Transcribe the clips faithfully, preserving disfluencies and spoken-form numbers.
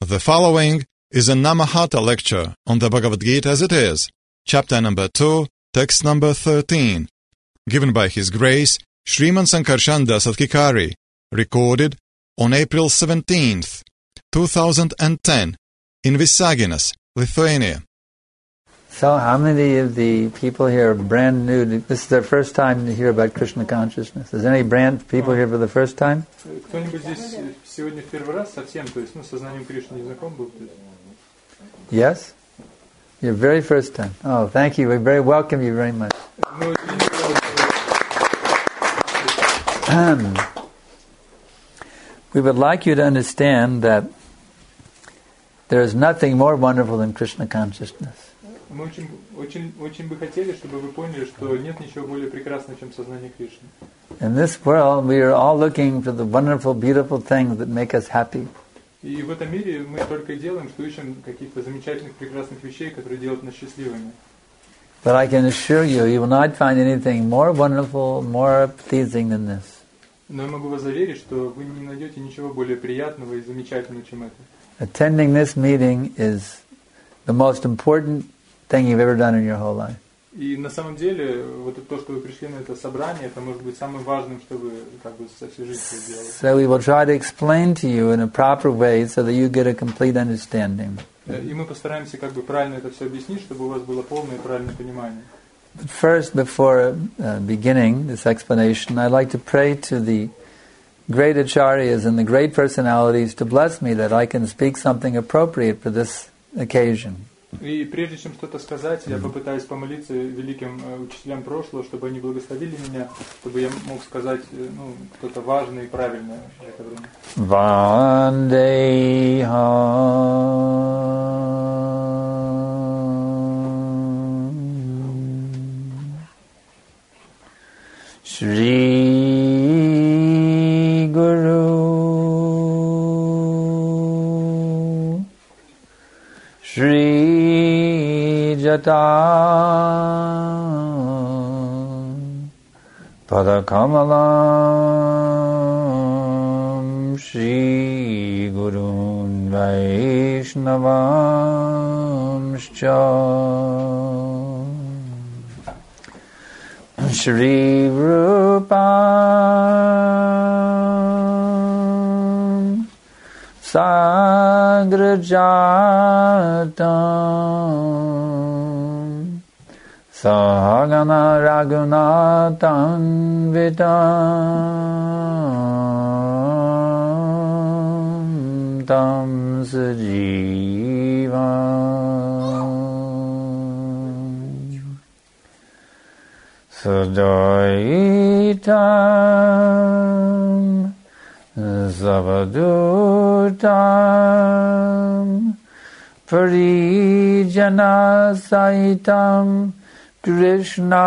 The following is a Namahata lecture on the Bhagavad Gita as it is, chapter number two, text number thirteen, given by His Grace Sriman Sankarshan Das Adhikari, recorded on April seventeenth, two thousand ten, in Visaginas, Lithuania. So how many of the people here are brand new? This is their first time to hear about Krishna consciousness. Is there any brand people here for the first time? Yes? Your very first time. Oh, thank you. We very welcome you very much. We would like you to understand that there is nothing more wonderful than Krishna consciousness. Мы очень, очень, очень бы хотели, чтобы вы поняли, что нет ничего более прекрасного, чем сознание Кришны. In this world, we are all looking for the wonderful, beautiful things that make us happy. И в этом мире мы только делаем, что ищем каких-то замечательных, прекрасных вещей, которые делают нас счастливыми. But I can assure you, you will not find anything more wonderful, more pleasing than this. Но я могу вас заверить, что вы не найдете ничего более приятного и замечательного, чем это. Attending this meeting is the most important thing you've ever done in your whole life. И на самом деле, вот то, что вы пришли на это собрание, это может быть самым важным, что вы как бы со всей жизнью сделали. So we will try to explain to you in a proper way so that you get a complete understanding. И мы постараемся как бы правильно это все объяснить, чтобы у вас было полное и правильное понимание. But first, before uh, beginning this explanation, I'd like to pray to the great acharyas and the great personalities to bless me that I can speak something appropriate for this occasion. И прежде чем что-то сказать, я попытаюсь помолиться великим учителям прошлого, чтобы они благословили меня, чтобы я мог сказать ну, что-то важное и правильное в это время. Vandeham Shri Guru Shri Jata Padakamalam Shri Gurun Vaishnavamscha Shri Rupam Sagrajatam Sahagana Raghunathan Vitam Tam Sajivam Sadaitam Zavadutam Parijana Saitam Krishna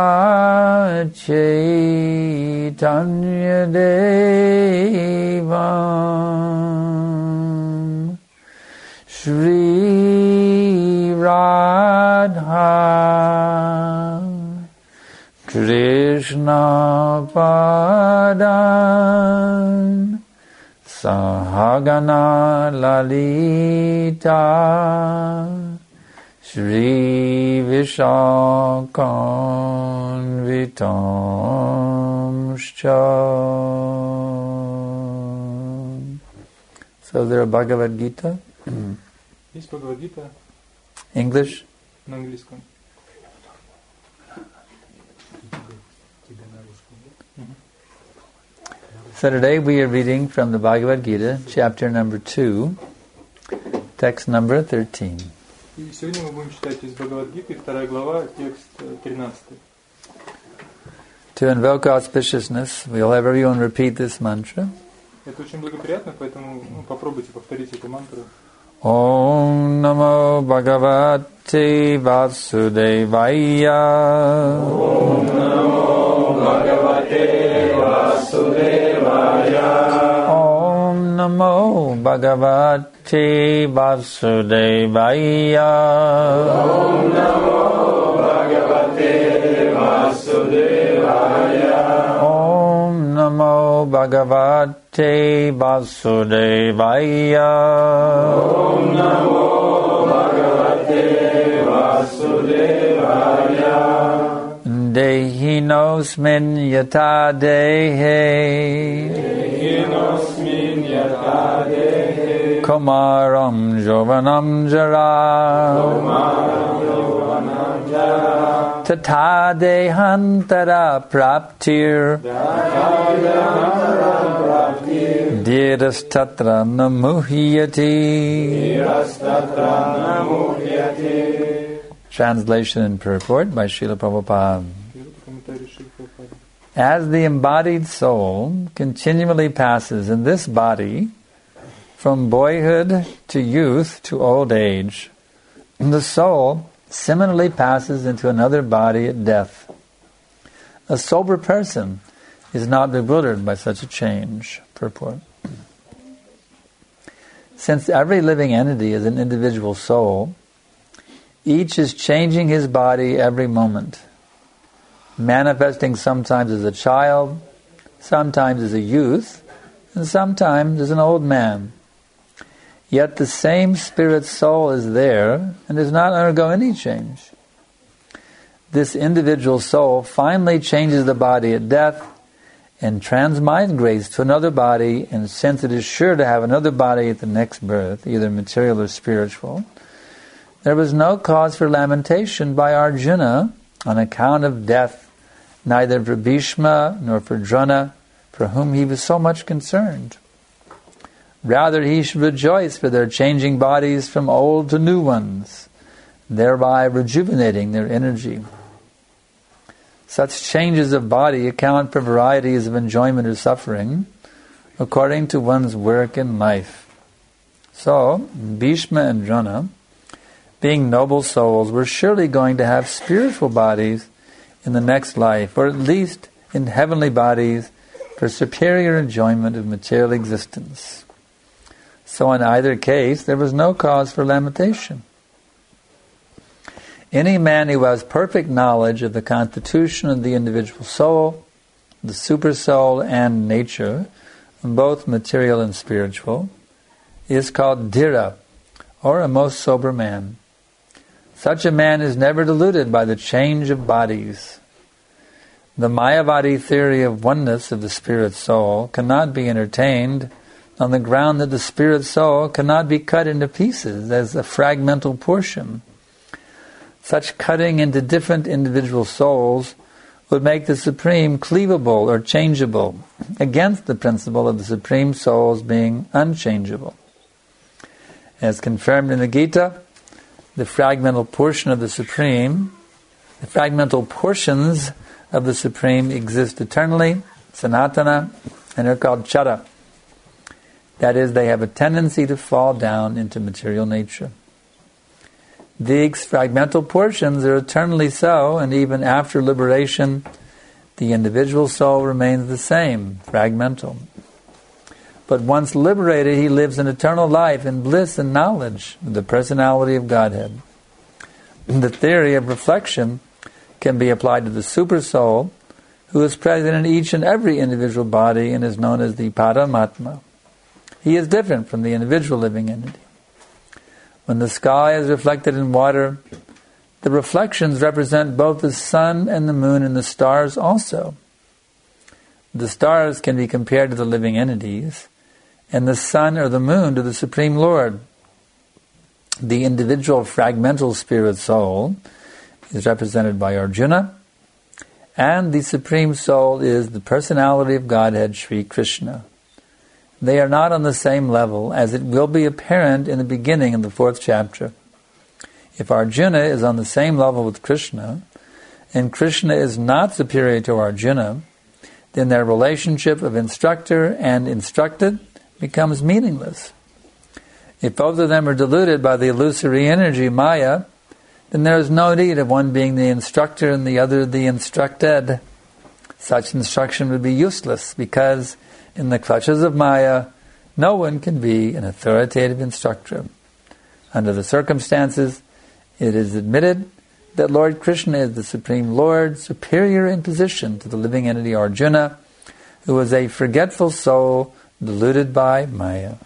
Chaitanya Devam Shri Radha Krishna Padan Sahagana Lalita Shri Vishakam Vitamscha. So is there a Bhagavad Gita? Есть Bhagavad Gita? English? На английском. So today we are reading from the Bhagavad Gita, chapter number two, text number thirteen. И сегодня мы будем читать из Бхагавад-гиты, вторая глава, текст тринадцатый. To invoke auspiciousness, we'll have everyone repeat this mantra. Это очень благоприятно, поэтому ну, попробуйте повторить эту мантру. Om Namo Bhagavate Vasudevaya. Om Namo Bhagavate Vasudevaya. Om Namo Bhagavate Vasudevaya. Om Namo Bhagavate Vasudevaya. Om Namo Bhagavate Vasudevaya. Om Ehinosmin yata dehe Ehinosmin yata dehe Komaram jovanam jara Komaram yovanam jara Tata dehantara praptir Tata dehantara praptir Dhirastatra namuhyati. Dhirastatra namuhyati. Translation and purport by Srila Prabhupada. As the embodied soul continually passes in this body from boyhood to youth to old age, the soul similarly passes into another body at death. A sober person is not bewildered by such a change. Purport. Since every living entity is an individual soul, each is changing his body every moment, manifesting sometimes as a child, sometimes as a youth, and sometimes as an old man. Yet the same spirit soul is there and does not undergo any change. This individual soul finally changes the body at death and transmigrates to another body, and since it is sure to have another body at the next birth, either material or spiritual, there was no cause for lamentation by Arjuna on account of death, neither for Bhishma nor for Drona, for whom he was so much concerned. Rather, he should rejoice for their changing bodies from old to new ones, thereby rejuvenating their energy. Such changes of body account for varieties of enjoyment or suffering, according to one's work in life. So, Bhishma and Drona, being noble souls, were surely going to have spiritual bodies in the next life, or at least in heavenly bodies for superior enjoyment of material existence. So in either case, there was no cause for lamentation. Any man who has perfect knowledge of the constitution of the individual soul, the super soul and nature, both material and spiritual, is called dhira, or a most sober man. Such a man is never deluded by the change of bodies. The Mayavadi theory of oneness of the spirit soul cannot be entertained on the ground that the spirit soul cannot be cut into pieces as a fragmental portion. Such cutting into different individual souls would make the Supreme cleavable or changeable, against the principle of the Supreme Souls being unchangeable. As confirmed in the Gita, the fragmental portion of the Supreme, the fragmental portions of the Supreme exist eternally, sanatana, and are called chara. That is, they have a tendency to fall down into material nature. These fragmental portions are eternally so, and even after liberation, the individual soul remains the same, fragmental. But once liberated, he lives an eternal life in bliss and knowledge of the personality of Godhead. The theory of reflection can be applied to the super soul, who is present in each and every individual body and is known as the Paramatma. He is different from the individual living entity. When the sky is reflected in water, the reflections represent both the sun and the moon and the stars also. The stars can be compared to the living entities, and the sun or the moon to the Supreme Lord. The individual fragmental spirit soul is represented by Arjuna, and the Supreme Soul is the personality of Godhead, Sri Krishna. They are not on the same level, as it will be apparent in the beginning of the fourth chapter. If Arjuna is on the same level with Krishna, and Krishna is not superior to Arjuna, then their relationship of instructor and instructed becomes meaningless. If both of them are deluded by the illusory energy, Maya, then there is no need of one being the instructor and the other the instructed. Such instruction would be useless, because in the clutches of Maya, no one can be an authoritative instructor. Under the circumstances, it is admitted that Lord Krishna is the Supreme Lord, superior in position to the living entity Arjuna, who is a forgetful soul deluded by Maya.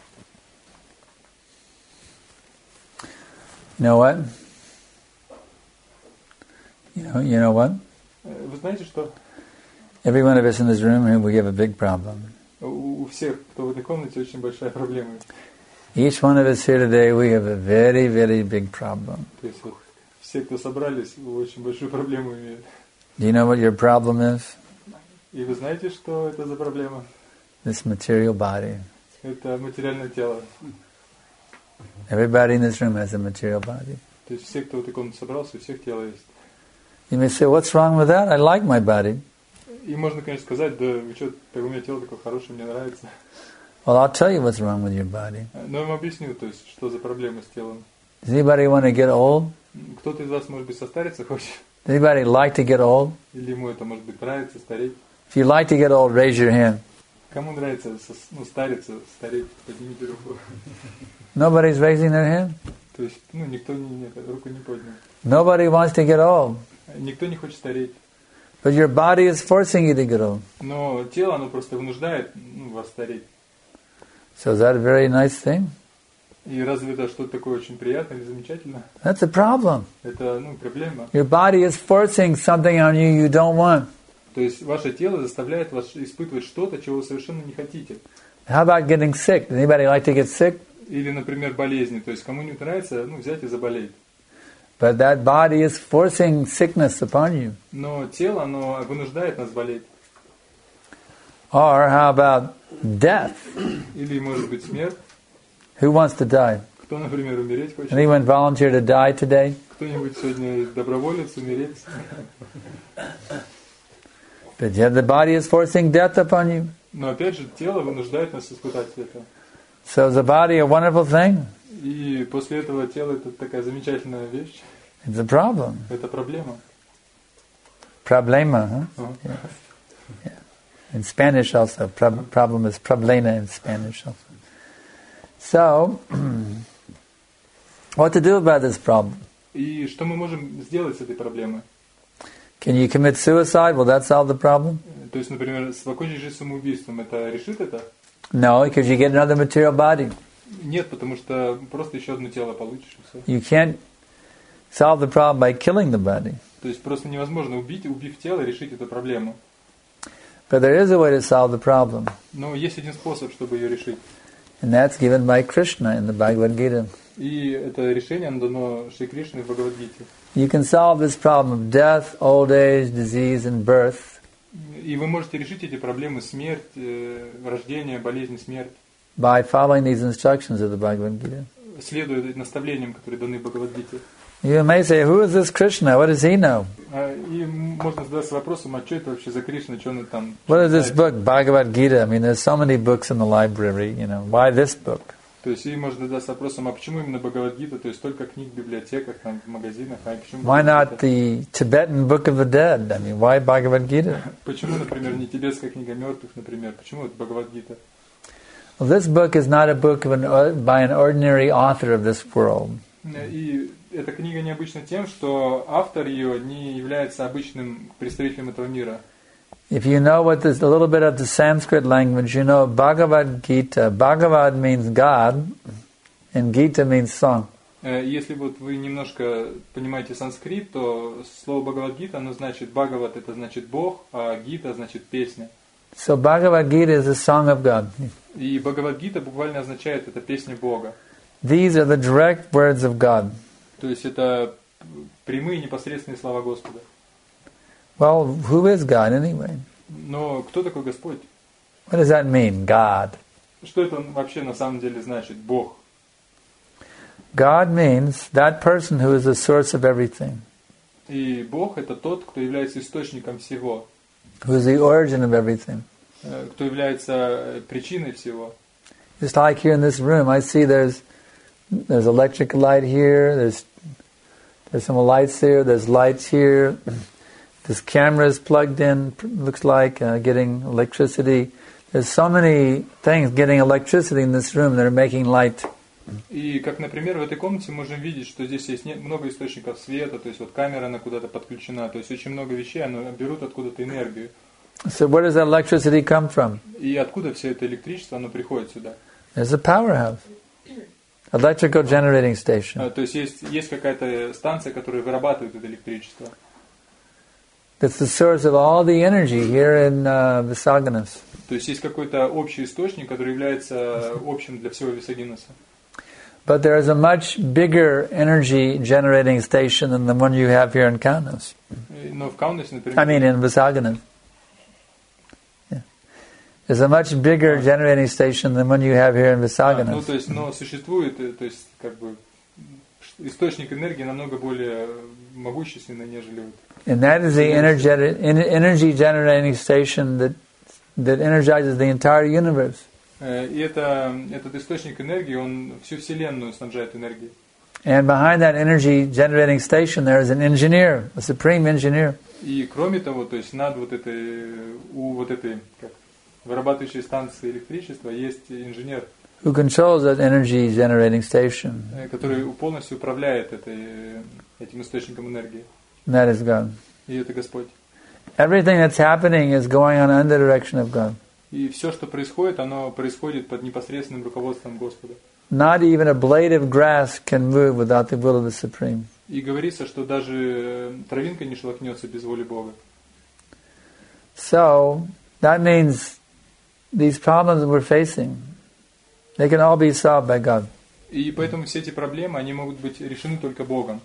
You know what? You know, you know what? Вы знаете, что Every one of us in this room here, we have a big problem. У, у всех, кто в этой комнате, очень большая проблема. Each one of us here today, we have a very, very big problem. То есть вот все, кто собрались, очень большую проблему имеют. Do you know what your problem is? И вы знаете, что это за проблема? This material body. Это материальное тело. Everybody in this room has a material body. То есть все, кто в этой комнате собрался, у всех тело есть. You may say, what's wrong with that? I like my body. И можно, конечно, сказать, да, вы что, у меня тело такое хорошее, мне нравится. Well, I'll tell you what's wrong with your body. Но я вам объясню, то есть, что за проблема с телом. Does anybody want to get old? Кто-то из вас, может быть, состариться хочет? Does anybody like to get old? Или ему это, может быть, нравится, стареть? If you like to get old, raise your hand. Кому нравится, ну, стариться, стареть, поднимите руку. Nobody's raising their hand? То есть, ну, никто не, нет, руку не поднял. Nobody wants to get old. Никто не хочет стареть. But your body is forcing you to get old. Но тело, оно просто вынуждает, ну, вас стареть. So is that a very nice thing? И разве это что-то такое очень приятное или замечательное? That's a problem. Это, ну, проблема. Your body is forcing something on you you don't want. То есть ваше тело заставляет вас испытывать что-то, чего вы совершенно не хотите. How about getting sick? Does anybody like to get sick? Или, например, болезни. То есть кому-нибудь нравится, ну, взять и заболеть. But that body is forcing sickness upon you. Но тело, оно вынуждает нас болеть. Or how about death? Или, может быть, смерть. Who wants to die? Кто, например, умереть хочет? Anyone volunteer to die today? Кто-нибудь сегодня доброволец умереть? But yet the body is forcing death upon you. Но опять же, тело вынуждает нас испытать это. So is the body a wonderful thing? И после этого тело это такая замечательная вещь. It's a problem. Это проблема. Problema, huh? Uh-huh. Yeah. Yeah. In Spanish also, pro- problem is problema in Spanish also. So, what to do about this problem? И что мы можем сделать с этой проблемой? Can you commit suicide? Will that solve the problem? То есть, например, покончить жизнь самоубийством, это решит это? No, because you get another material body. Нет, потому что просто еще одно тело получишь, и все. You can't solve the problem by killing the body. То есть просто невозможно убить, убив тело, решить эту проблему. But there is a way to solve the problem. Но есть один способ, чтобы ее решить. And that's given by Krishna in the Bhagavad Gita. И это решение оно дано Шри Кришной в Бхагавад-гите. You can solve this problem of death, old age, disease, and birth И вы можете решить эти проблемы: смерть, э, рождение, болезнь, смерть, by following these instructions of the Bhagavad Gita. следуя наставлениям, которые даны в Бхагавад-гите. You may say, who is this Krishna? What does he know? И можно задаться вопросом, а что это вообще за Кришна, что он там... What is this book, Bhagavad Gita? I mean, there's so many books in the library, you know. Why this book? То есть и можно задаться вопросом, а почему именно Бхагавад-гита, то есть только книг в библиотеках, там, в магазинах, а почему... Why not the Tibetan Book of the Dead? I mean, why Bhagavad Gita? Почему, например, не тибетская книга мертвых, например? Почему это Бхагавад-гита? Well, this book is not a book of an, by an ordinary author of this world. И эта книга необычна тем, что автор ее не является обычным представителем этого мира. If you know what this, a little bit of the Sanskrit language, you know Bhagavad Gita. Bhagavad means God, and Gita means song. Если вот вы немножко понимаете санскрит, то слово Бхагавад-гита, оно значит Бхагават, это значит Бог, а Гита значит песня. So Bhagavad Gita is a song of God. И Бхагавад-гита буквально означает это песня Бога. These are the direct words of God. То есть это прямые непосредственные слова Господа. Well, who is God anyway? Но кто такой Господь? What does that mean, God? Что это вообще на самом деле значит, Бог? God means that person who is the source of everything. И Бог это тот, кто является источником всего. Who is the origin of everything. Кто является причиной всего. Just like here in this room, I see there's there's electric light here, there's there's some lights here, there's lights here. This camera is plugged in, looks like, uh, getting electricity. There's so many things getting electricity in this room that are making light. И как, например, в этой комнате можем видеть, что здесь есть много источников света, то есть вот камера, она куда-то подключена, то есть очень много вещей, они берут откуда-то энергию. So where does that electricity come from? И откуда все это электричество, оно приходит сюда? There's a powerhouse. Electrical generating station. То есть есть, есть какая-то станция, которая вырабатывает это электричество. that's the source of all the energy here in uh, Visaganas. То есть есть какой-то общий источник, который является общим для всего Висагинаса. But there is a much bigger energy generating station than the one you have here in Kaunas. Но в Каунасе, например... I mean in Visaganas. Yeah. There's a much bigger generating station than one you have here in Visaganas. А, ну, то есть, но существует, то есть, как бы, источник энергии намного более могущественный, нежели вот. And that is the energetic, energy generating station that that energizes the entire universe. И это, этот источник энергии, он всю Вселенную снабжает энергией. And behind that energy generating station there is an engineer, a supreme engineer. И кроме того, то есть над вот этой, у вот этой как, вырабатывающей станции электричества есть инженер, who controls that energy generating station. Который полностью управляет этой, этим источником энергии. And that is God. И это Господь. Everything that's happening is going on under the direction of God. И все, что происходит, оно происходит под непосредственным руководством Господа. Not even a blade of grass can move without the will of the Supreme. И говорится, что даже травинка не шелохнется без воли Бога. So, that means these problems we're facing, they can all be solved by God. И поэтому все эти проблемы, они могут быть решены только Богом.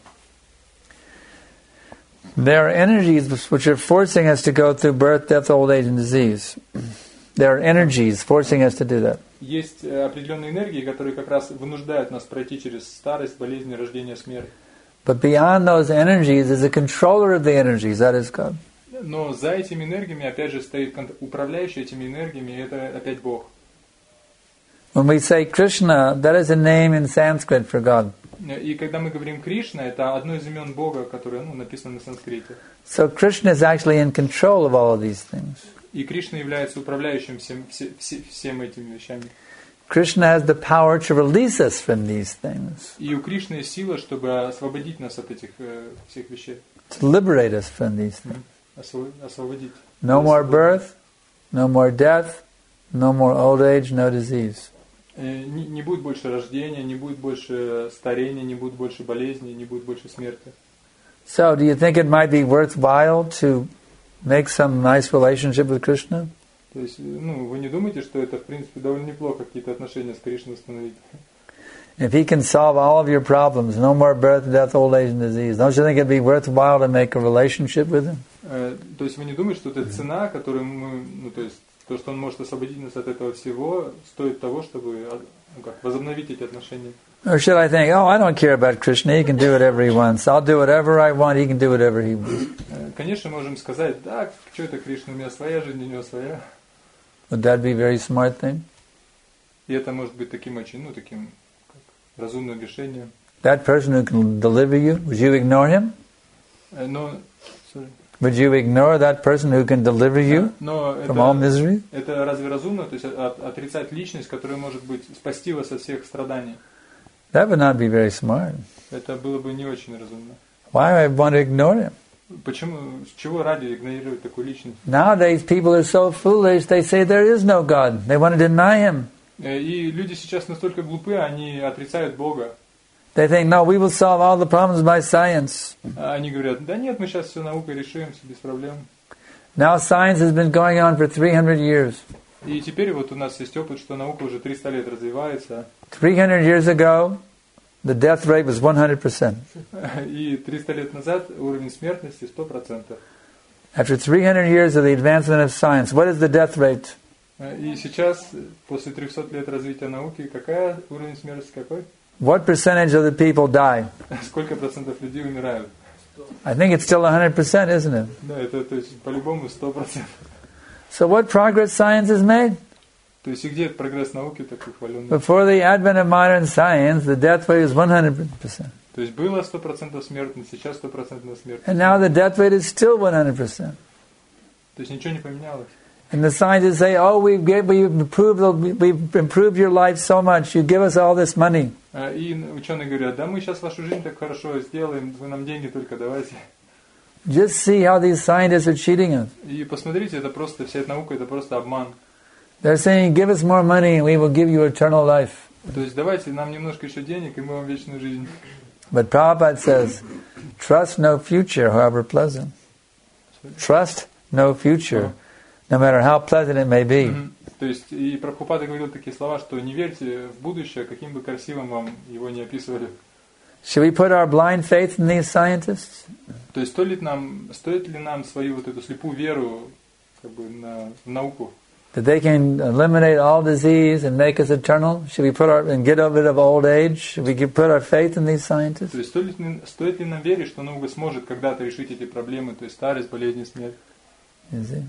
There are energies which are forcing us to go through birth, death, old age, and disease. There are energies forcing us to do that. Есть определенные энергии, которые как раз вынуждают нас пройти через старость, болезнь, рождение, смерть. But beyond those energies is a controller of the energies, that is God. Но за этими энергиями, опять же, стоит управляющий этими энергиями, и это опять Бог. When we say Krishna, that is a name in Sanskrit for God. И когда мы говорим Кришна, это одно из имен Бога, которое ну, написано на санскрите. So Krishna is actually in control of all of these things. И Кришна является управляющим всем, все, все, всем этими вещами. Krishna has the power to release us from these things. И у Кришны есть сила, чтобы освободить нас от этих э, всех вещей. To liberate us from these things. Освободить. No more birth, no more death, no more old age, no disease. Не, не будет больше рождения, не будет больше старения, не будет больше болезни, не будет больше смерти. So, do you think it might be worthwhile to make some nice relationship with Krishna? То есть, ну, вы не думаете, что это, в принципе, довольно неплохо какие-то отношения с Кришной установить? If he can solve all of your problems, no more birth, death, old age, and disease, don't you think it'd be worthwhile to make a relationship with him? Э, то есть, вы не думаете, что это цена, которую мы, ну, то есть, то, что он может освободить нас от этого всего, стоит того, чтобы ну, как, возобновить эти отношения? Or should I think, oh, I don't care about Krishna, he can do whatever he wants. I'll do whatever I want, he can do whatever he wants. Конечно, можем сказать, да, что это Кришна, у меня своя жизнь, у него своя. Would that be a very smart thing? И это может быть таким очень, ну, таким как, разумным решением. That person who can deliver you, would you ignore him? Но, sorry. Would you ignore that person who can deliver you Но from all misery? Это разве разумно? То есть от, отрицать личность, которая может быть спасти вас от всех страданий? That would not be very smart. Это было бы не очень разумно. Why would I want to ignore him? Почему? С чего ради игнорировать такую личность? Nowadays people are so foolish, they say there is no God. They want to deny him. И люди сейчас настолько глупы, они отрицают Бога. They think, no, we will solve all the problems by science. Они говорят, да нет, мы сейчас все наукой решим, все без проблем. Now science has been going on for three hundred years. И теперь вот у нас есть опыт, что наука уже триста лет развивается. three hundred years ago, the death rate was one hundred percent. И триста лет назад уровень смертности сто процентов. After three hundred years of the advancement of science, what is the death rate? И сейчас, после трехсот лет развития науки, какая уровень смертности какой? What percentage of the people die? Сколько процентов людей умирают? I think it's still one hundred percent, isn't it? Да, это то есть по-любому сто процентов. So what progress science has made? То есть и где прогресс науки такой хваленный? Before the advent of modern science, the death rate was one hundred percent. То есть было сто процентов смертность, сейчас сто процентов смертность. And now the death rate is still one hundred percent. То есть ничего не поменялось. And the scientists say, oh, we've, get, we've, improved, we've improved your life so much, you give us all this money. И ученые говорят, да мы сейчас вашу жизнь так хорошо сделаем, вы нам деньги только давайте. Just see how these scientists are cheating us. И посмотрите, это просто, вся эта наука, это просто обман. They're saying, give us more money and we will give you eternal life. То есть давайте нам немножко еще денег, и мы вам вечную жизнь. But Prabhupada says, trust no future, however pleasant. Trust no future, no matter how pleasant it may be. Mm-hmm. То есть, и Прабхупада говорил такие слова, что не верьте в будущее, каким бы красивым вам его не описывали. Should we put our blind faith in these scientists? То есть, стоит ли нам, стоит ли нам свою вот эту слепую веру как бы на в науку? That they can eliminate all disease and make us eternal? Should we put our and get rid of old age? Should we put our faith in these scientists? То есть, стоит ли, стоит ли нам верить, что наука сможет когда-то решить эти проблемы, то есть старость, болезни, смерть? You see?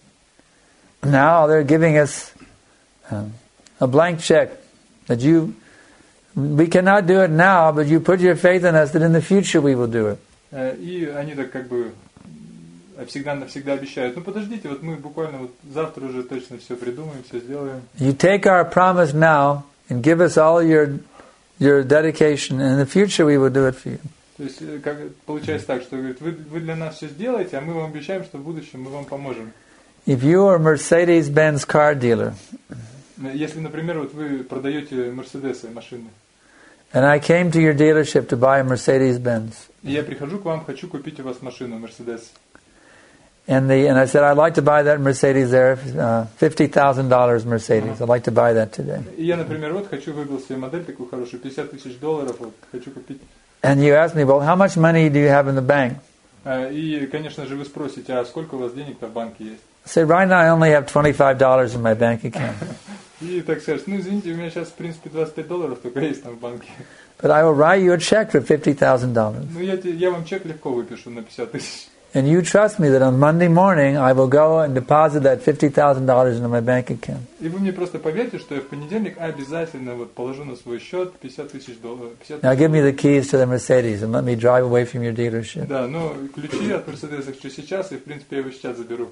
Now they're giving us um, a blank check that you, we cannot do it now, but you put your faith in us that in the future we will do it. И они так как бы всегда навсегда обещают. Ну подождите, вот мы буквально вот завтра уже точно все придумаем, все сделаем. You take our promise now and give us all your your dedication, and in the future we will do it for you. То есть как, получается так, что говорит, вы, вы для нас все сделаете, а мы вам обещаем, что в будущем мы вам поможем. If you are a Mercedes-Benz car dealer, если, например, вот вы продаете Мерседесы, машины, and I came to your dealership to buy a Mercedes-Benz, и я прихожу к вам, хочу купить у вас машину Мерседес, and the and I said I'd like to buy that Mercedes there, uh, fifty thousand dollars Mercedes. I'd like to buy that today. И я, например, вот хочу выбрал себе модель такую хорошую, пятьдесят тысяч долларов, вот хочу купить. And you asked me, well, how much money do you have in the bank? И, конечно же, вы спросите, а сколько у вас денег-то в банке есть? I said, right now I only have twenty-five dollars in my bank account. И так скажешь, ну извините, у меня сейчас в принципе двадцать пять долларов только есть там в банке. But I will write you a check for fifty thousand dollars. Ну я, я вам чек легко выпишу на пятьдесят тысяч. And you trust me that on Monday morning I will go and deposit that fifty thousand dollars into my bank account. И вы мне просто поверьте, что я в понедельник обязательно вот положу на свой счет пятьдесят тысяч долларов. Now give me the keys to the Mercedes and let me drive away from your dealership. Да, но ключи от Мерседеса хочу сейчас, и в принципе я его сейчас заберу.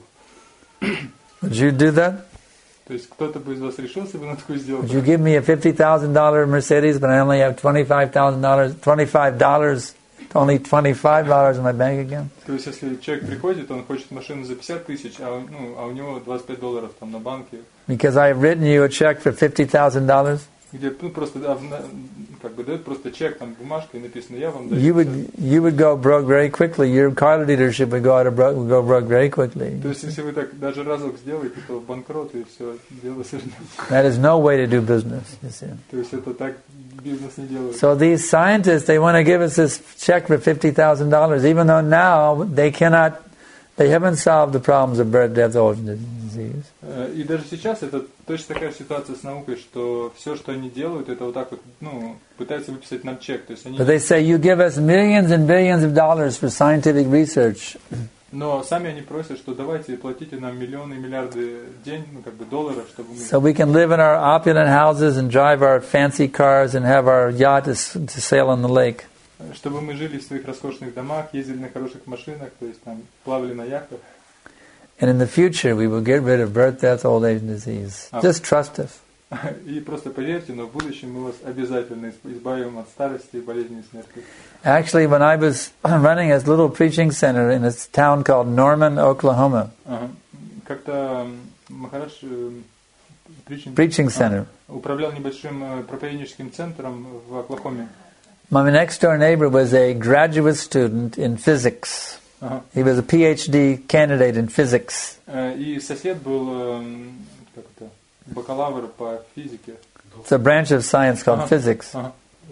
Would you do that? То есть кто-то бы из вас решился бы на такую сделку? Would you give me a fifty thousand dollars Mercedes, but I only have twenty-five thousand dollars, twenty-five dollars, only twenty-five dollars in my bank account? То есть если человек приходит, он хочет машину за пятьдесят тысяч, а, ну, а у него двадцать пять долларов там на банке. Because I have written you a check for fifty thousand dollars? Где ну, просто а, как бы дают просто чек, там бумажка и написано, я вам даю. You would you would go broke very quickly. Your car dealership would go out of broke, would go broke very quickly. То есть если вы так даже разок сделаете, то банкрот и все дело сожжено. That is no way to do business. You see. То есть это так бизнес не делают. So these scientists, they want to give us this check for fifty thousand dollars, even though now they cannot, they haven't solved the problems of birth, death, old age, and disease. И даже сейчас это точно такая ситуация с наукой, что все, что они делают, это вот так вот, ну, пытаются выписать нам чек. То есть они... But they say you give us millions and billions of dollars for scientific research. Но сами они просят, что давайте платите нам миллионы и миллиарды день, ну как бы долларов, чтобы мы... So we can live in our opulent houses and drive our fancy cars and have our yacht to, to sail on the lake. Чтобы мы жили в своих роскошных домах, ездили на хороших машинах, то есть там плавали на яхтах. And in the future we will get rid of birth, death, old age, and disease. А. Just trust us. И просто поверьте, но в будущем мы вас обязательно избавим от старости, болезней и смерти. Actually, when I was running a little preaching center in a town called Norman, Oklahoma, Ага. Как-то Махарадж preaching, preaching center, а, управлял небольшим проповедническим центром в Оклахоме. my next door neighbor was a graduate student in physics. Ага. He was a P H D candidate in physics. И сосед был как это, бакалавр по физике. It's a branch of science called Ага. physics. Ага.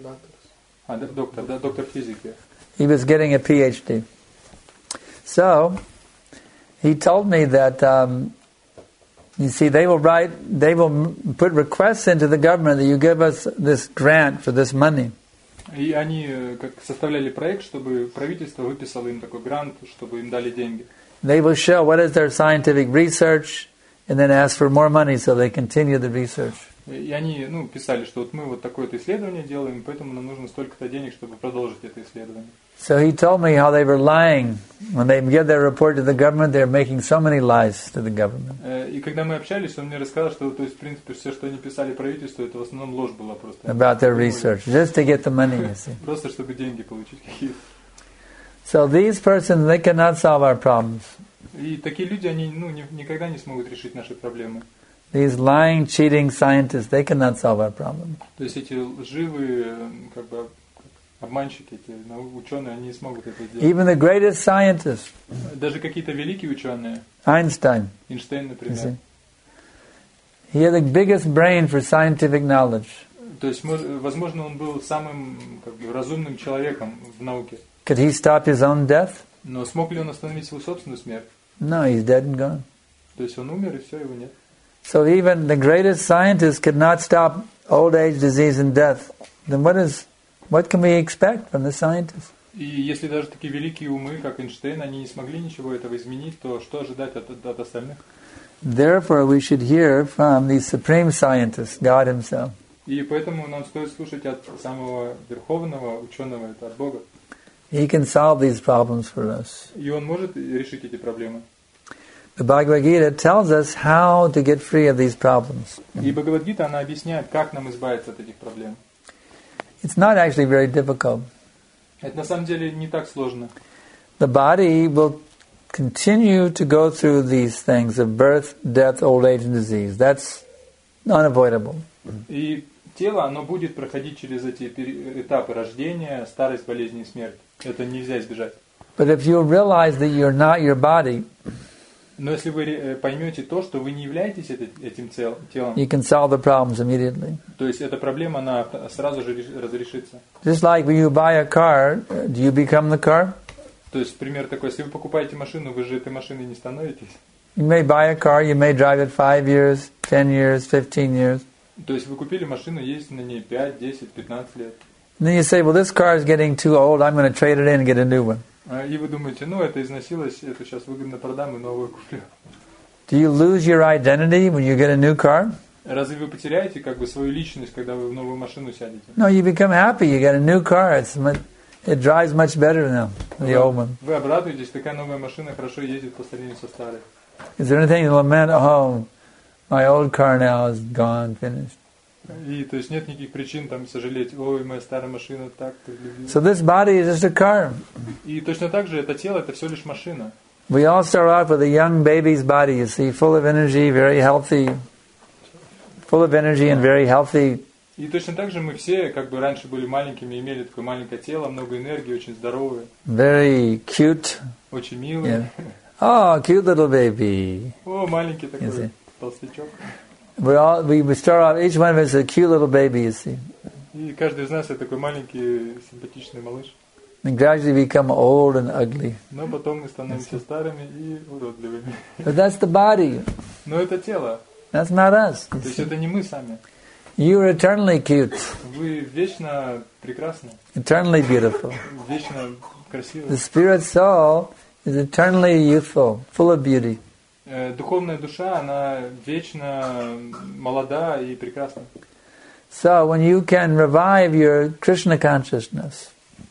А, доктор, да, доктор физики. He was getting a P H D. So, he told me that, um, you see, they will write, they will put requests into the government that you give us this grant for this money. И они как составляли проект, чтобы правительство выписало им такой грант, чтобы им дали деньги. They will show what is their scientific research and then ask for more money so they continue the research. И они, ну, писали, что вот мы вот такое-то исследование делаем, поэтому нам нужно столько-то денег, чтобы продолжить это исследование. So he told me how they were lying. When they give their report to the government, they're making so many lies to the government. И когда мы общались, он мне рассказал, что, то есть, в принципе, все, что они писали правительству, это в основном ложь была просто. About their research, just to get the money, you see. Просто чтобы деньги получить какие-то. So these persons, they cannot solve our problems. И такие люди, они, ну, ни, никогда не смогут решить наши проблемы. These lying, cheating scientists, they cannot solve our problem. То есть эти лживые, как бы, обманщики, эти ученые, они не смогут это сделать. Even the greatest scientists, Даже какие-то великие ученые, Einstein, Эйнштейн, you например, see, he had the biggest brain for scientific knowledge. то есть, мож- возможно, он был самым как бы, разумным человеком в науке. Could he stop his own death? Но смог ли он остановить свою собственную смерть? No, he's dead and gone. То есть он умер, и все, его нет. So even the greatest scientists could not stop old age, disease, and death. Then what is, what can we expect from the scientists? И если даже такие великие умы, как Эйнштейн, они не смогли ничего этого изменить, то что ожидать от, от, от остальных? Therefore, we should hear from the supreme scientist, God Himself. И поэтому нам стоит слушать от самого верховного ученого, это от Бога. He can solve these problems for us. И он может решить эти проблемы. The Bhagavad Gita tells us how to get free of these problems. И Бхагавад-гита, она объясняет, как нам избавиться от этих проблем. It's not actually very difficult. Это на самом деле не так сложно. The body will continue to go through these things of birth, death, old age, and disease. That's unavoidable. И тело, оно будет проходить через эти пери- этапы рождения, старость, болезни и смерть. Это нельзя избежать. But if you realize that you're not your body, Но если вы э, поймете то, что вы не являетесь это- этим цел- телом, you can solve the problems immediately. то есть эта проблема, она сразу же реш- разрешится. Just like when you buy a car, uh, do you become the car? То есть пример такой, если вы покупаете машину, вы же этой машиной не становитесь. You may buy a car, you may drive it five years, ten years, fifteen years. То есть вы купили машину, ездите на ней пять, десять, пятнадцать лет. And then you say, well, this car is getting too old, I'm going to trade it in and get a new one. А, И вы думаете, ну это износилось, это сейчас выгодно продам и новую куплю. Do you lose your identity when you get a new car? Разве вы потеряете как бы свою личность, когда вы в новую машину сядете? No, you become happy, you get a new car, it's much, it drives much better now than the old one. Вы обрадуетесь, такая новая машина хорошо ездит по сравнению со старой. Is there anything to lament? Oh, my old car now is gone, finished. И то есть нет никаких причин там сожалеть, ой, моя старая машина так любила. So this body is just a car. И точно так же это тело, это все лишь машина. We all start off with a young baby's body, you see, full of energy, very healthy, full of energy and very healthy. И точно так же мы все, как бы раньше были маленькими, имели такое маленькое тело, много энергии, очень здоровые, Very cute. очень милые. Yeah. Oh, cute little baby. О, маленький You see. такой толстячок. We all we, we start off. Each one of us is a cute little baby, you see, И каждый из нас это такой маленький, симпатичный малыш. and gradually become old and ugly. Но потом мы становимся старыми и уродливыми. But that's the body. Но это тело. That's not us. you То есть see. это не мы сами. You are eternally cute, Вы вечно прекрасны, eternally beautiful. вечно красивы. The spirit soul is eternally youthful, full of beauty. Э, Духовная душа, она вечно молода и прекрасна. So when you can revive your Krishna consciousness,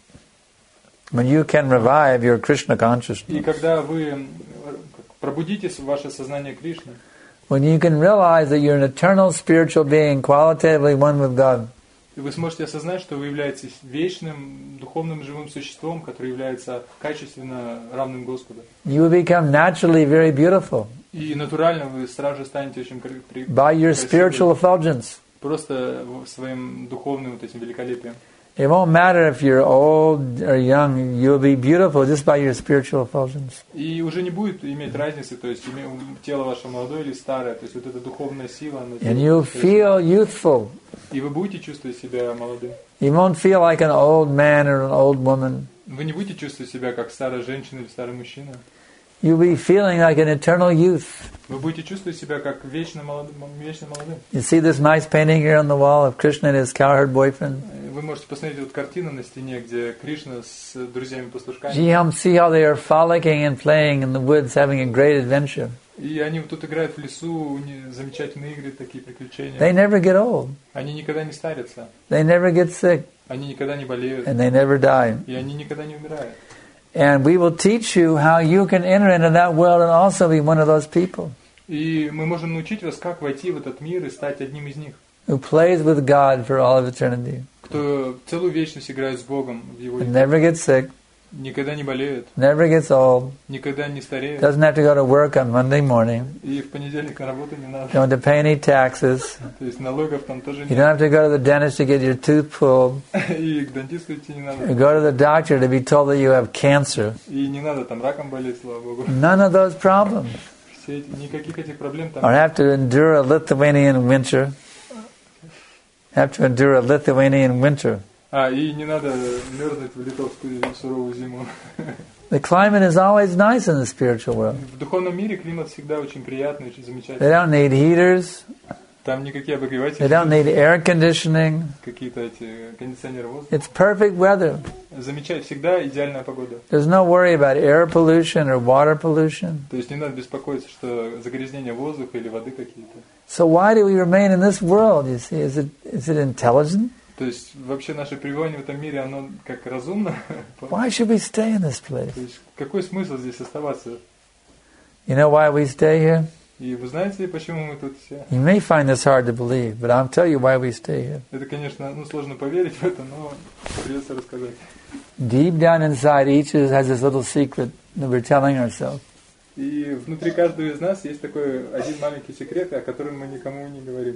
when you can revive your Krishna И consciousness, когда вы м, пробудите ваше сознание Кришны, when you can realize that you're an eternal spiritual being, qualitatively one with God, и вы сможете осознать, что вы являетесь вечным духовным живым существом, которое является качественно равным Господу. you will become naturally very beautiful И натурально вы сразу же станете очень кр- при- by your красивы, spiritual effulgence. просто в- своим духовным вот этим великолепием. It won't matter if you're old or young, you'll be beautiful just by your spiritual effulgence. И уже не будет иметь разницы, то есть име- тело ваше молодое или старое, то есть вот эта духовная сила, она And you'll feel youthful. и вы будете чувствовать себя молодым. You won't feel like an old man or an old woman. Вы не будете чувствовать себя как старая женщина или старый мужчина. You'll be feeling like an eternal youth. Вы будете чувствовать себя как вечно молодым. Вечно молодым. You see this nice painting here on the wall of Krishna and his cowherd boyfriend? Вы можете посмотреть вот картину на стене, где Кришна с друзьями-пастушками. See how, see how they are frolicking and playing in the woods, having a great adventure. И они вот тут играют в лесу, у них замечательные игры, такие приключения. They never get old. Они никогда не старятся, They never get sick. они никогда не болеют, And they never die. и они никогда не умирают. And we will teach you how you can enter into that world and also be one of those people И мы можем научить вас, как войти в этот мир и стать одним из них, who plays with God for all of eternity кто целую вечность играет с Богом в Его and never get sick, Никогда не болеют, never gets old, никогда не стареют. doesn't have to go to work on Monday morning, И в понедельник на работу не надо. don't have to pay any taxes, То есть налогов там тоже you нет. don't have to go to the dentist to get your tooth pulled, И к дантисту идти не or надо. go to the doctor to be told that you have cancer. И не надо там раком болеть, слава богу. None of those problems. Все эти, никаких этих проблем там Or нет. have to endure a Lithuanian winter. Have to endure a Lithuanian winter. А, и не надо мерзнуть в литовскую суровую зиму. The climate is always nice in the spiritual world. В духовном мире климат всегда очень приятный, очень They замечательный. don't need heaters. Там никакие They обогреватели, don't need air conditioning. какие-то эти кондиционеры воздуха. It's perfect weather. Замечательно, всегда идеальная погода. There's no worry about air pollution or water pollution. То есть не надо беспокоиться, что загрязнение воздуха или воды какие-то. So why do we remain in this world, you see? Is it is it intelligent? То есть вообще наше пребывание в этом мире, оно как разумно. Why should we stay in this place? То есть какой смысл здесь оставаться? You know why we stay here? И вы знаете, почему мы тут все? You may find this hard to believe, but I'll tell you why we stay here. Это, конечно, ну, сложно поверить в это, но придется рассказать. Deep down inside, each of us has this little secret that we're telling ourselves. И внутри каждого из нас есть такой один маленький секрет, о котором мы никому не говорим.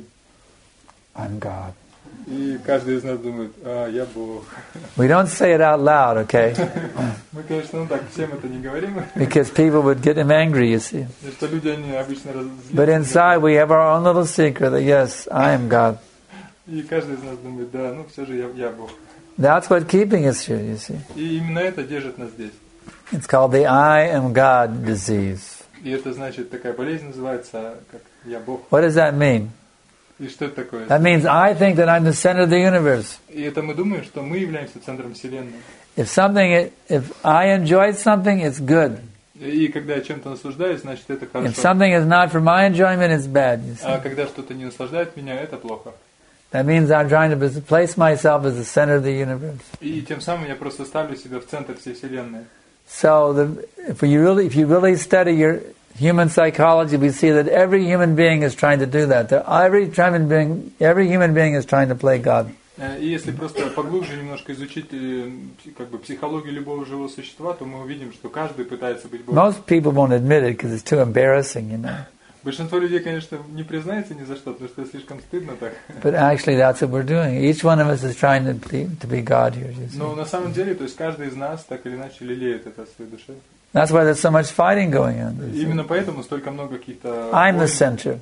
I'm God. И каждый из нас думает, а, я Бог. We don't say it out loud, okay? Мы, конечно, ну так, всем это не говорим, Because people would get him angry, you see. потому что люди, они обычно But разозлятся. inside we have our own little secret that, yes, I am God. И каждый из нас думает, да, ну все же я, я Бог. That's what's keeping us here, you see. И именно это держит нас здесь. It's called the I am God disease. И это значит, такая болезнь называется, как я Бог. What does that mean? И что это такое? That means I think that I'm the center of the universe. И это мы думаем, что мы являемся центром Вселенной. If something, if I enjoy something, it's good. И когда я чем-то наслаждаюсь, значит это If хорошо. something is not for my enjoyment, it's bad, you see. А когда что-то не наслаждает меня, это плохо. That means I'm trying to place myself as the center of the universe. И тем самым я просто ставлю себя в центр всей Вселенной. So the, if you really, if you really study your human psychology, we see that every human being is trying to do that. That every human being, every human being is trying to play God. И если просто поглубже немножко изучить э, как бы психологию любого живого существа, то мы увидим, что каждый пытается быть Богом. Most people won't admit it because it's too embarrassing, you know. Большинство людей, конечно, не признается ни за что, потому что слишком стыдно так. But actually, that's what we're doing. Each one of us is trying to be to be God here. You see. Но на самом деле, то есть каждый из нас так или иначе лелеет это в своей душе. That's why there's so much fighting going on. you see. Именно поэтому столько много каких-то... I'm the войн. center,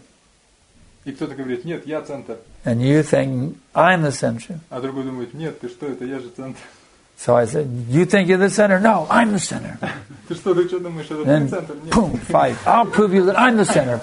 И кто-то говорит, нет, я центр. and you think I'm the center. А другой думает, нет, ты что, это я же центр. So I said, "You think you're the center? No, I'm the center." Ты что, ты что думаешь, это Then, ты центр? Нет. boom, fight. I'll prove you that I'm the center.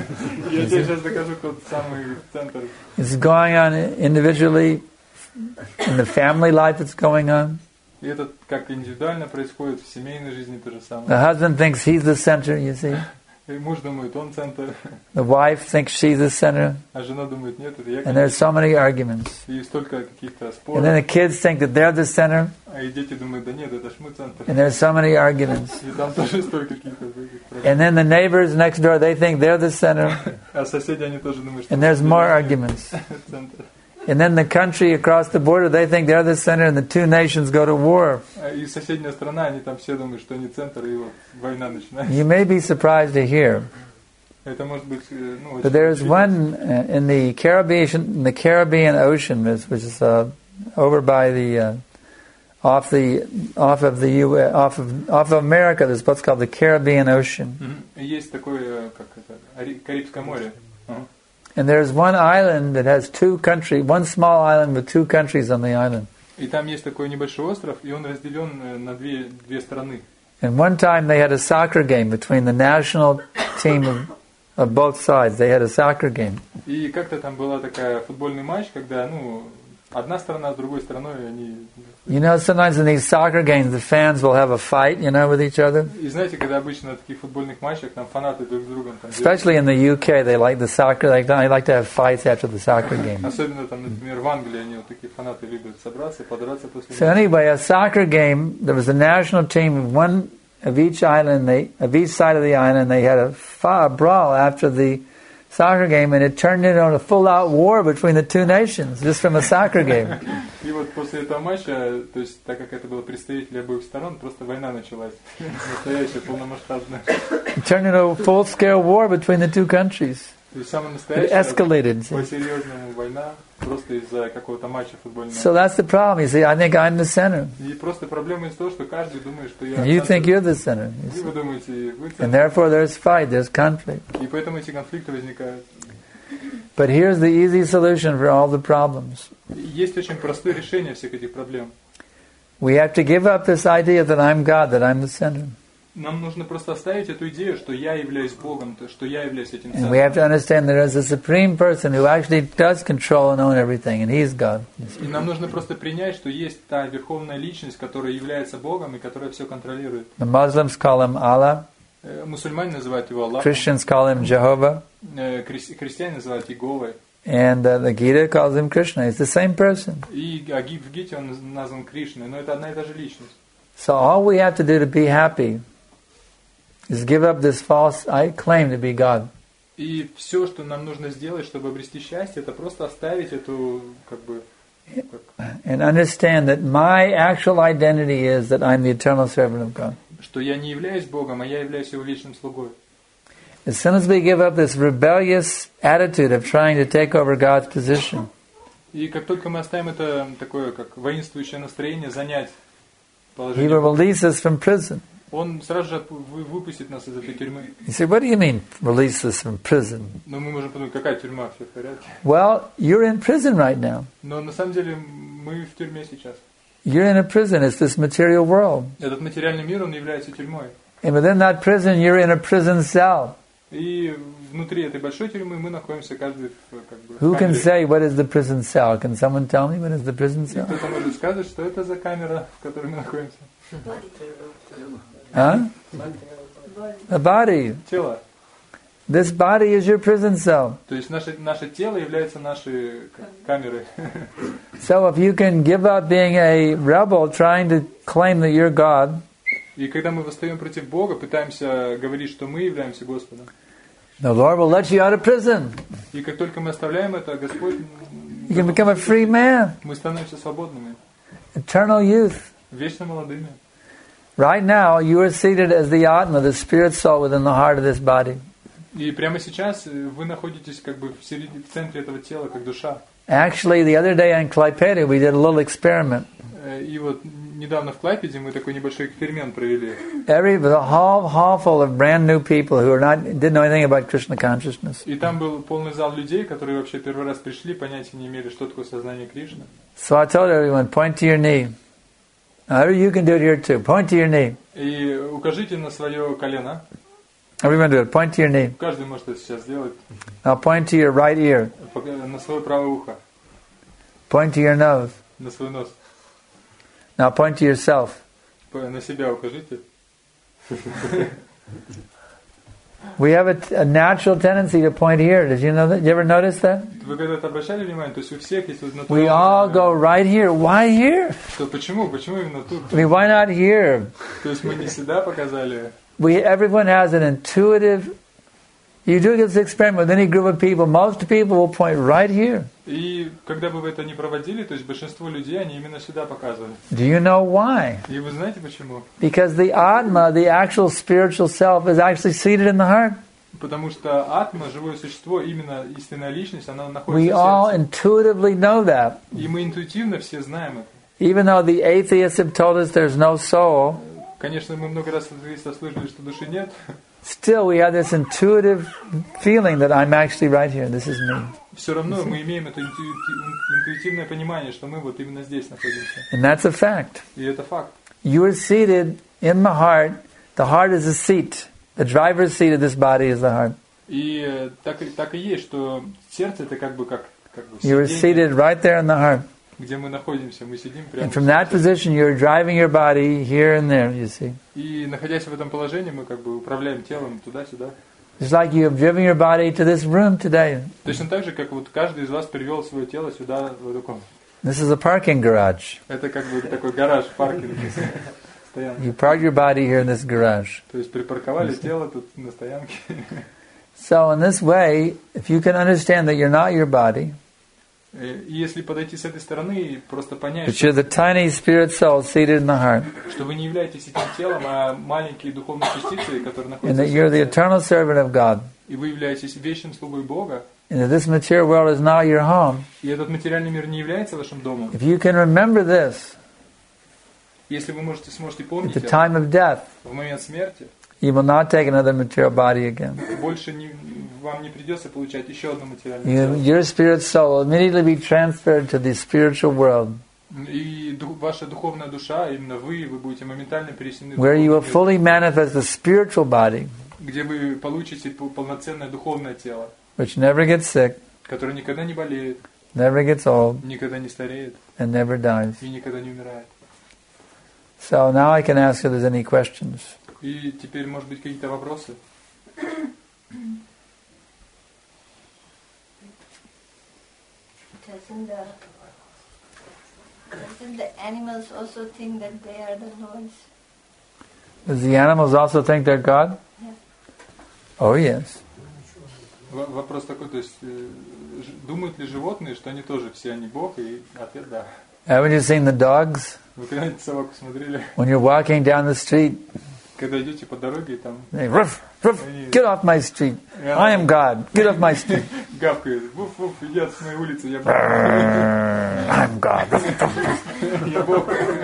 Я тебе сейчас докажу, кто самый центр. It's going on individually, in the family life it's going on. И это как индивидуально происходит, в семейной жизни то же The самое. husband thinks he's the center, you see. И муж думает, он центр, The wife thinks she's the center. а жена думает, нет, это я. And there's so many arguments. И столько каких-то And then the споров. kids think that they're the center. А и дети думают, да нет, это ж мы центр. And there's so many arguments. И там тоже столько каких-то таких проблем. And then the neighbors next door, they think they're the center. А соседи, они тоже думают, что And there's more arguments. центр. And then the country across the border, they think they're the center, and the two nations go to war. А И соседняя страна, они там все думают, что они центр, и вот война начинается. You may be surprised to hear, Это может быть, э, ну, but очень there's удивительно. one uh, in the Caribbean, in the Caribbean Ocean, which is uh, over by the uh, off the off of the U S, off of off of America. There's what's called the Caribbean Ocean, Мгм. Есть такое, как это, Ари- Карибское море. Ага. and there's one island that has two country, one small island with two countries on the island. И там есть такой небольшой остров, и он разделен э, на две, две страны. And one time they had a soccer game between the national team of, of both sides. They had a soccer game. И как-то там была такая футбольный матч, когда, ну, одна сторона с другой стороной, они... You know, sometimes in these soccer games, the fans will have a fight, you know, with each other. И знаете, когда обычно на таких футбольных матчах, там фанаты друг с другом... Там, Especially in the U K, they like the soccer. They, they like to have fights after the soccer game. особенно там, например, в Англии, они вот такие фанаты любят собраться, подраться после So anyway, a soccer game. There was a national team of one of each island. They of each side of the island. They had a, fa- a brawl after the soccer game, and it turned into a full-out war between the two nations just from a soccer game. И вот после этого матча, то есть так как это было представители обоих сторон, просто война началась, настоящая, полномасштабная. It turned into a full-scale war between the two countries. То есть самая It escalated. настоящая, по-серьезному война, просто из-за какого-то матча футбольного. So that's the problem. You see, I think I'm the center. И просто проблема из того, что каждый думает, что я. And you think you're the center. You И вы see. думаете, вы And центр. therefore there's fight, there's conflict. И поэтому эти конфликты возникают. But here's the easy solution for all the problems. Есть очень простое решение всех этих проблем. We have to give up this idea that I'm God, that I'm the center. Нам нужно просто оставить эту идею, что я являюсь Богом, то, что я являюсь этим And we have to центром. understand there is a supreme person who actually does control and own everything, and He's God. И нам нужно просто принять, что есть та верховная личность, которая является Богом и которая все контролирует. The Muslims call Him Allah, Э, Мусульмане называют его Аллахом, Christians call Him Jehovah, э, хри- христиане называют Иеговой, and uh, the Gita calls Him Krishna. He's the same person. и а Ги- в Гите он назван Кришной, но это одна и та же личность. So all we have to do to be happy is give up this false I claim to be God. И все, что нам нужно сделать, чтобы обрести счастье, это просто оставить эту, как бы, как, And understand that my actual identity is that I'm the eternal servant of God. что я не являюсь Богом, а я являюсь Его личным слугой. As soon as we give up this rebellious attitude of trying to take over God's position, И как только мы оставим это такое, как воинствующее настроение, занять He положение, will release us from prison. Он сразу же вы- выпустит нас из этой тюрьмы. You say, what do you mean, release us from prison? Но мы можем подумать, какая тюрьма, все в порядке. Well, you're in prison right now. Но на самом деле мы в тюрьме сейчас. You're in a prison. It's this material world. Этот материальный мир, он является тюрьмой. And within that prison, you're in a prison cell. И внутри этой большой тюрьмы мы находимся каждый в, как бы, в Who can камере. say what is the prison cell? Can someone tell me what is the prison И cell? кто-то может сказать, что это за камера, в которой мы находимся. Huh? The body. Тело. This body is your prison cell. То есть наше, наше тело является нашей как, камерой. So if you can give up being a rebel trying to claim that you're God, И когда мы восстаем против Бога, пытаемся говорить, что мы являемся Господом. the Lord will let you out of prison. И как только мы оставляем это, Господь, You can become a free man, мы становимся свободными, eternal youth. вечно молодыми. Right now, you are seated as the Atma, the spirit soul within the heart of this body. И прямо сейчас э, вы находитесь как бы в середине, в центре этого тела, как душа. Actually, the other day in Klaipeda, we did a little experiment. Э, И вот недавно в Клайпеде мы такой небольшой эксперимент провели. Every the hall, hall full of brand new people who are not didn't know anything about Krishna consciousness. И там был полный зал людей, которые вообще первый раз пришли, понятия не имели, что такое сознание Кришны. So I told everyone, point to your knee. Now, you can do it here too. Point to your knee. И укажите на свое колено. Everyone do it. Point to your knee. Каждый может это сейчас сделать. Now point to your right ear. Пока- На свое правое ухо, Point to your nose. на свой нос. Now point to yourself. По- На себя укажите. We have a, a natural tendency to point here. Did you know that? Did you ever notice that? Вы когда-то обращали внимание, то есть у всех есть вот We all go right here. Why here? То почему? Почему именно тут? I mean, why not here? То есть мы не сюда показали. We everyone has an intuitive. You do this experiment with any group of people. Most people will point right here. И когда бы вы это не проводили, то есть большинство людей, они именно сюда показывали. Do you know why? И вы знаете почему? Because the Atma, the actual spiritual self, is actually seated in the heart. Потому что атма, живое существо, именно истинная личность, она We находится all в сердце. intuitively know that. И мы интуитивно все знаем это. Even though the atheists have told us there's no soul, Конечно, мы много раз слышали, что души нет. still we have this intuitive feeling that I'm actually right here. This is me. Все равно мы имеем это интуити- интуитивное понимание, что мы вот именно здесь находимся. And that's a fact. И это факт. You are seated in the heart. The heart is a seat. The driver's seat of this body is the heart. И э, так, и- так и есть, что сердце это как бы как, как бы You are сиденье, seated right there in the heart. где мы находимся. Мы сидим прямо And в from that сердце. position, you're driving your body here and there, you see. И находясь в этом положении, мы как бы управляем телом туда-сюда. It's like you have driven your body to this room today. Точно так же, как вот каждый из вас привел свое тело сюда, в эту комнату. This is a parking garage. Это как бы такой гараж, паркинг, стоянка. You park your body here in this garage. То есть припарковали тело тут на стоянке. So in this way, if you can understand that you're not your body, И если подойти с этой стороны и просто понять, but you're the tiny spirit soul seated in the heart, что вы не являетесь этим телом, а маленькие духовные частицы, которые and находятся that в you're the сердце, eternal servant of God, и вы являетесь вечным слугой Бога, and that this material world is not your home, и этот материальный мир не является вашим домом, if you can remember this если вы можете, сможете at помнить the это time of death, в момент смерти, you will not take another material body again. больше не, вам не придется получать еще одно материальное You, тело. your spirit soul will immediately be transferred to the spiritual world, И ду- ваша духовная душа, именно вы, вы будете моментально перенесены в where you will духовный fully мир, manifest the spiritual body, где вы получите пол- полноценное духовное тело, which never gets sick, которое никогда не болеет, never gets old, никогда не стареет and never dies. и никогда не умирает. So now I can ask if there's any questions. И теперь, может быть, какие-то вопросы? Doesn't the, doesn't the animals also think that they are the lords? Does the animals also think they're God? Yeah. Oh yes. В- Вопрос такой, то есть, э, ж- думают ли животные, что они тоже все, они Бог? И ответ – да. Haven't you seen the dogs? Вы когда-нибудь собаку смотрели? When you're walking down the street, Когда идете по дороге, и там they ruff, ruff, get off my street. I am God. Get off my street. гавкают, вуф-вуф, идет с моей улицы, я Бог. I'm God. Я Бог.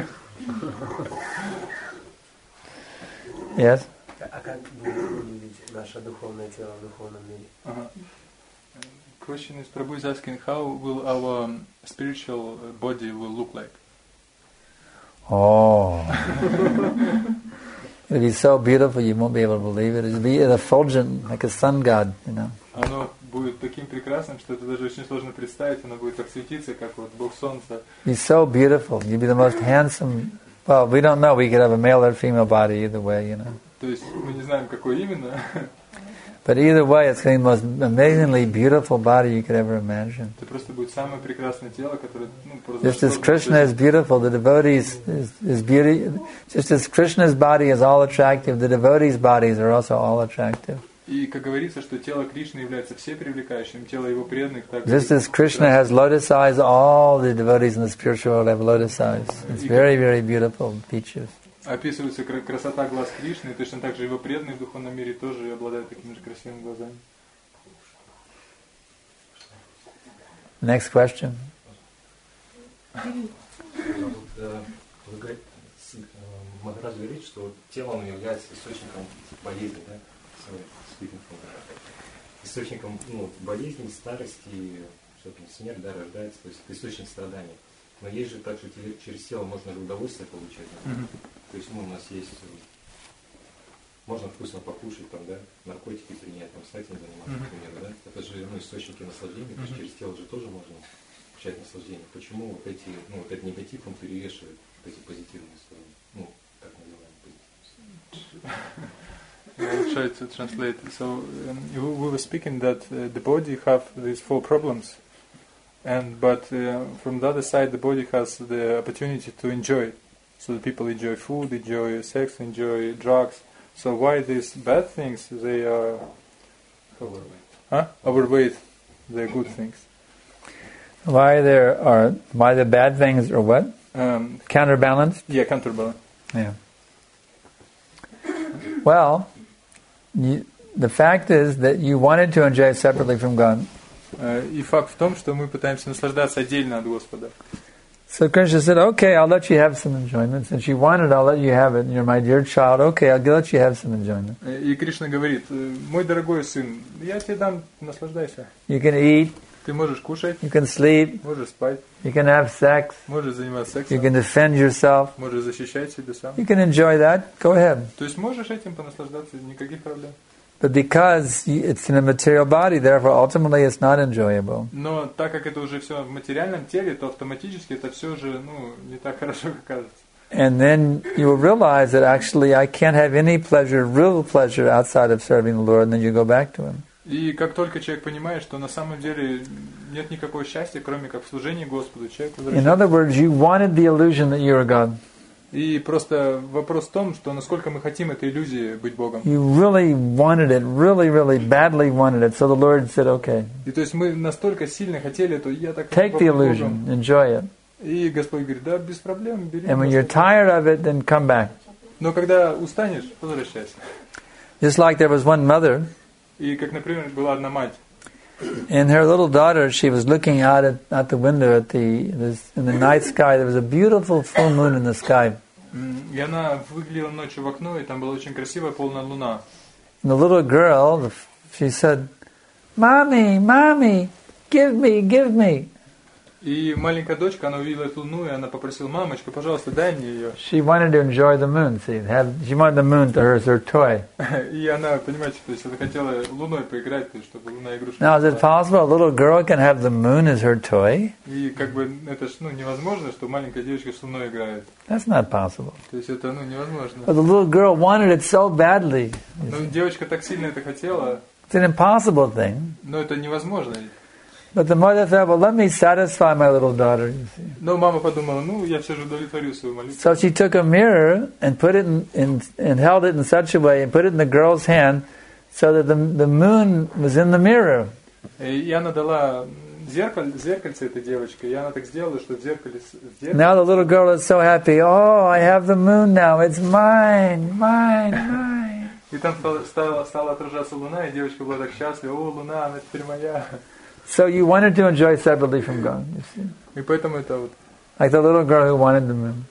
Yes? А как будем видеть наше духовное тело в духовном мире? Ага. Question is, Prabhu is asking, how will our um, spiritual body will look like? Oh. It'll be so beautiful you won't be able to believe it. It'll be effulgent like a sun god, you know. Оно будет таким прекрасным, что это даже очень сложно представить. Оно будет так светиться, как вот Бог Солнца. Be so beautiful. You'll be the most handsome. Well, we don't know. We could have a male or female body either way, you know. То есть мы не знаем, какой именно. But either way, it's going to be the most amazingly beautiful body you could ever imagine. Это просто будет самое прекрасное тело, которое, ну, просто Just as сложно Krishna is представить. beautiful, the devotees is, is beauty. Just as Krishna's body is all attractive, the devotees' bodies are also all attractive. И как говорится, что тело Кришны является всепривлекающим, тело его преданных также. Just as Krishna has lotus eyes, all the devotees in the spiritual world have lotus eyes. It's very, very beautiful features. Описывается кра- красота глаз Кришны, и точно так же его преданные в духовном мире тоже обладают такими же красивыми глазами. Next question. Вы говорите, Махарадж говорит, что тело оно является источником болезни, да? Источником ну, болезней, старости, собственно, смерть, да, рождается, то есть это источник страданий. Но есть же так, что через тело можно удовольствие получать. Да? Mm-hmm. То есть ну, у нас есть, можно вкусно покушать, там, да, наркотики принять, там, статин заниматься, mm-hmm. например, да? Это же ну, источники наслаждения, mm-hmm. то есть через тело же тоже можно получать наслаждение. Почему вот эти, ну, вот этот негатив, он перевешивает вот эти позитивные стороны, ну, так называемые позитивные. I'll try to translate. So um, we were speaking that uh, the body have these four problems, and but uh, from the other side, the body has the opportunity to enjoy. So the people enjoy food, enjoy sex, enjoy drugs. So why these bad things? They are overweight. Huh? Overweight the good things. Why there are why the bad things are what? Um, Counterbalanced? Yeah, counterbalance. Yeah. Well, you, the fact is that you wanted to enjoy separately from God. Uh, и факт в том, что мы пытаемся наслаждаться отдельно от Господа. So Krishna said, okay, I'll let you have some enjoyment. Since you want it, I'll let you have it. You're my dear child. Okay, I'll let you have some enjoyment. И Кришна говорит: мой дорогой сын, я тебе дам, наслаждайся. You can eat. Ты можешь кушать. You can sleep. Можешь спать. You can have sex. Можешь заниматься сексом. You can defend yourself. Можешь защищать себя сам. You can enjoy that. Go ahead. То есть можешь этим понаслаждаться, никаких проблем. But because it's in a material body, therefore ultimately it's not enjoyable. Но так как это уже все в материальном теле, то автоматически это все же, ну, не так хорошо, как кажется. And then you will realize that actually I can't have any pleasure, real pleasure, outside of serving the Lord, and then you go back to Him. И как только человек понимает, что на самом деле нет никакого счастья, кроме как в служении Господу, человек In возвращается. other words, you wanted the illusion that you were God. И просто вопрос в том, что насколько мы хотим этой иллюзии быть Богом. You really wanted it, really, really badly wanted it. So the Lord said, okay. И то есть мы настолько сильно хотели, то я так Take the illusion, enjoy it. И Господь говорит, да, без проблем, бери. And when you're tired of it, then come back. Но когда устанешь, возвращайся. Just like there was one mother. И как, например, была одна мать. And her little daughter, she was looking out at, at the window at the this, in the night sky. There was a beautiful full moon in the sky. И она выглядела ночью в окно, и там была очень красивая полная луна. And the little girl, she said, "Mommy, mommy, give me, give me." И маленькая дочка, она увидела эту луну, и она попросила: мамочка, пожалуйста, дай мне ее. She wanted to enjoy the moon. See, have she wanted the moon to her as her toy. И она, понимаете, то есть она хотела луной поиграть, то есть чтобы луна игрушка. Now, is it possible a little girl can have the moon as her toy? И как бы это ж, ну, невозможно, что маленькая девочка с луной играет. That's not possible. То есть это, ну, невозможно. But the little girl wanted it so badly. Но девочка так сильно это хотела. It's an impossible thing. Но это невозможно. But the mother thought, well, let me satisfy my little daughter, you see. Но мама подумала, ну, я все же удовлетворю свою молитву. So she took a mirror and put it in, in and held it in such a way and put it in the girl's hand so that the the moon was in the mirror. И она дала зеркаль, зеркальце этой девочке, и она так сделала, что в зеркале... В зеркале... Now the little girl is so happy. Oh, I have the moon now. It's mine, mine, mine. И там стала, стала отражаться луна, и девочка была так счастлива. О, луна, она теперь моя. So you wanted to enjoy separately from God, you see. И поэтому это вот... Like the little girl who wanted the moon.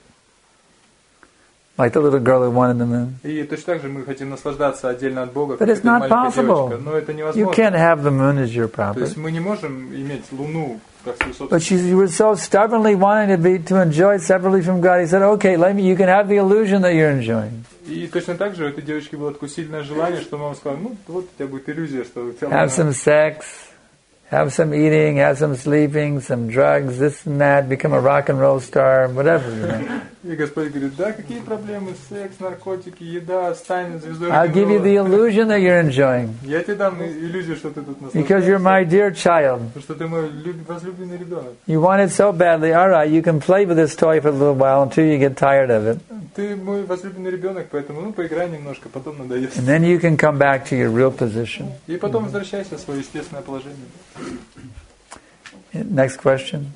Like the little girl who wanted the moon. И точно так же мы хотим наслаждаться отдельно от Бога, But как it's эта not маленькая possible. девочка. Но это You невозможно. can't have the moon as your То есть property. мы не можем иметь луну как свою But собственность. she, you were so stubbornly wanting to be to enjoy separately from God. He said, "Okay, let me. You can have the illusion that you're enjoying. И точно так же у этой девочки было такое сильное желание, что мама сказала, ну, вот у тебя будет иллюзия, что у тебя Have some sex, have some eating, have some sleeping, some drugs, this and that. Become a rock and roll star, whatever." You know. И Господь говорит, да, какие проблемы, секс, наркотики, еда, стань звездой I'll give you the рок-н-ролла. illusion that you're enjoying Я тебе дам иллюзию, что ты тут because you're my наслаждаешься, dear child. потому что ты мой люб- возлюбленный ребенок. You want it so badly. All right, you can play with this toy for a little while until you get tired of it, Ты мой возлюбленный ребенок, поэтому, ну, поиграй немножко, потом надоест. and then you can come back to your real position. И потом возвращайся в свое естественное положение. Next question.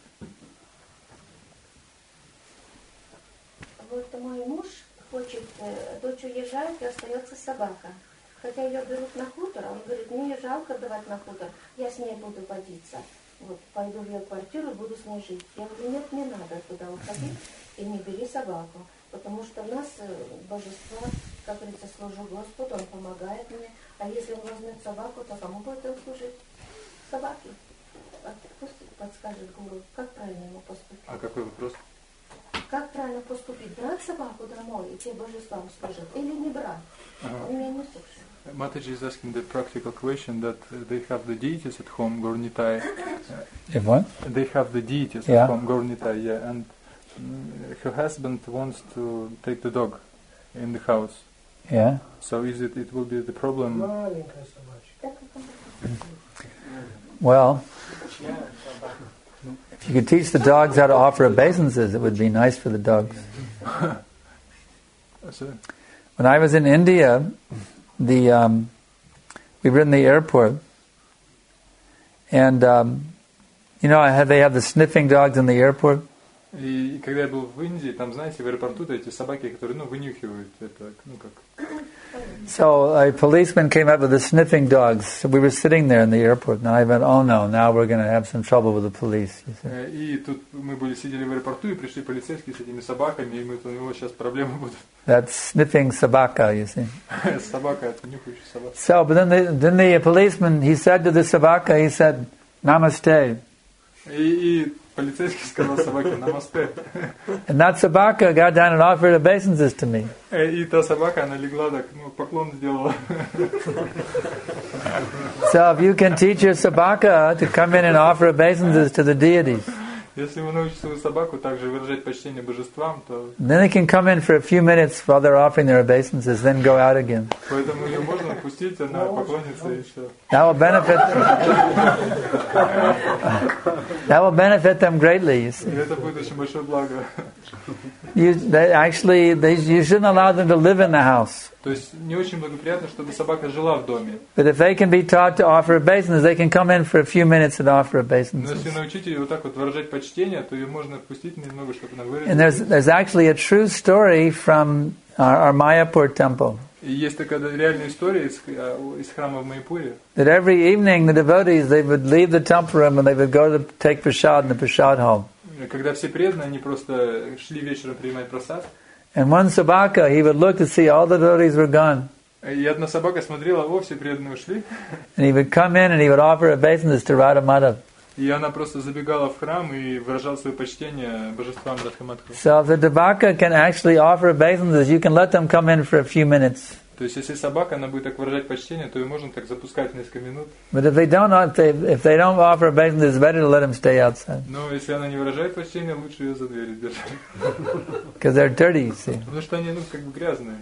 Вот мой муж хочет, э, дочь уезжает, и остается собака. Хотя ее берут на хутор, он говорит, мне жалко давать на хутор, я с ней буду водиться. Вот, пойду в ее квартиру, буду с ней жить. Я говорю, нет, не надо туда уходить и не бери собаку. Потому что у нас э, божество, как говорится, служу Господу, он помогает мне. А если он возьмет собаку, то кому будет он служить? Собаке. Пусть подскажет гуру, как правильно ему поступить. А какой вопрос? Как правильно поступить? Брать собаку домой и те божествам служат? Или не брать? Он меня не слушает. Mataji is asking the practical question that uh, they have the deities at home, Gaurnitai. If what? They have the deities Yeah. at home, Gaurnitai, yeah, and mm, her husband wants to take the dog in the house. Yeah. So is it, it will be the problem? Маленькая собачка. Well, if you could teach the dogs how to offer obeisances, it would be nice for the dogs. So, When I was in India, the um, we were in the airport, and um, you know, I had, they have the sniffing dogs in the airport. и, и когда я был в Индии, там, знаете, в аэропорту эти собаки, которые, ну, вынюхивают это, ну, как... So a policeman came up with the sniffing dogs. So we were sitting there in the airport, and I went, "Oh no, now we're going to have some trouble with the police." You see. Э, И тут мы были, сидели в аэропорту, и пришли полицейские с этими собаками, и мы, у него сейчас проблемы будут. That's sniffing sabaka, you see. Собака, это нюхающая собака. So, but then the, then the policeman, he said to the sabaka, he said, "Namaste." И, и полицейский сказал собаке «Намасте». And that sabaka got down and offered obeisances to me. Э, И та собака, она легла так, ну, поклон сделала. So if you can teach your sabaka to come in and offer obeisances to the deities, Если вы научите свою собаку также выражать почтение божествам, то then they can come in for a few minutes while they're offering their obeisances, then go out again. поэтому ее можно пустить, она поклонится и все. That will benefit that will benefit them greatly, you И see. это будет очень большое благо. You, they actually, they, you shouldn't allow them to live in the house. То есть не очень благоприятно, чтобы собака жила в доме. But if they can be taught to offer obeisance, they can come in for a few minutes and offer Но если obeisances. научить ее вот так вот выражать почтение, то ее можно впустить немного, чтобы она And there's, выразила. there's actually a true story from our, our Mayapur temple. И есть такая реальная история из, из храма в Майяпуре. That every evening the devotees, they would leave the temple room and they would go to take prasad in the prasad hall. Когда все преданные, они просто шли вечером принимать просад. And one sabaka, he would look to see all the devotees were gone. И одна собака смотрела, о, все преданные ушли. And he would come in and he would offer obeisances to Radha Madhav. И она просто забегала в храм и выражала свое почтение божествам Радха-Мадхава. So if the devaka can actually offer obeisances, you can let them come in for a few minutes. То есть, если собака, она будет так выражать почтение, то ее можно так запускать несколько минут. But if they don't, if they, if they don't offer obeisances, it's better to let them stay outside. Но если она не выражает почтение, лучше ее за дверью держать. Because they're dirty, you see. Потому что они, ну, как бы грязные.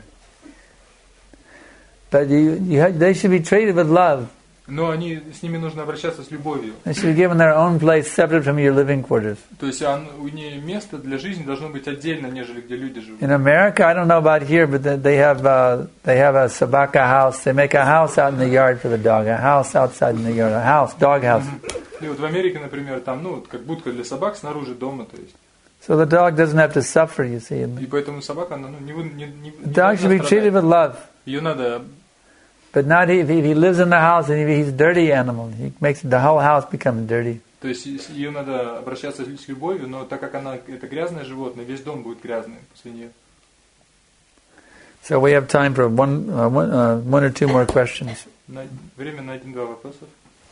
But you, you, ha- they should be treated with love. Но они, с ними нужно обращаться с любовью. They should be given their own place separate from your living quarters. То есть он, у нее место для жизни должно быть отдельно, нежели где люди живут. In America, I don't know about here, but they have uh, they have a sabaka house. They make a house out in the yard for the dog, a house outside in the yard, a house, dog house. И вот в Америке, например, там, ну, вот как будка для собак снаружи дома, то есть. So the dog doesn't have to suffer, you see. И поэтому собака, она, ну, не, вы- не, не, The dog should be treated with love. Ее надо, But not if he, if he lives in the house and if he's a dirty animal. He makes the whole house become dirty. то есть ее надо обращаться с любовью, но так как она это грязное животное, весь дом будет грязный после нее. So we have time for one, uh, one, uh, one or two more questions. На, время на один-два вопросов.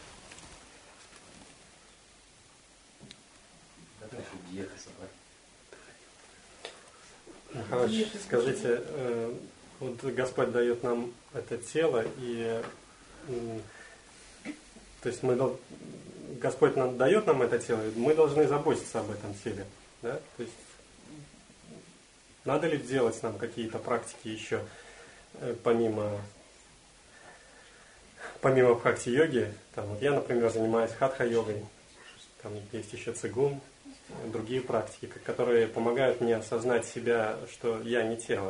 Михайлович, скажите, э, вот Господь дает нам это тело, и м, то есть мы дол- Господь нам дает нам это тело, и мы должны заботиться об этом теле, да? То есть надо ли делать нам какие-то практики еще э, помимо помимо бхакти-йоги? Там, вот я, например, занимаюсь хатха-йогой, там есть еще цигун, другие практики, которые помогают мне осознать себя, что я не тело.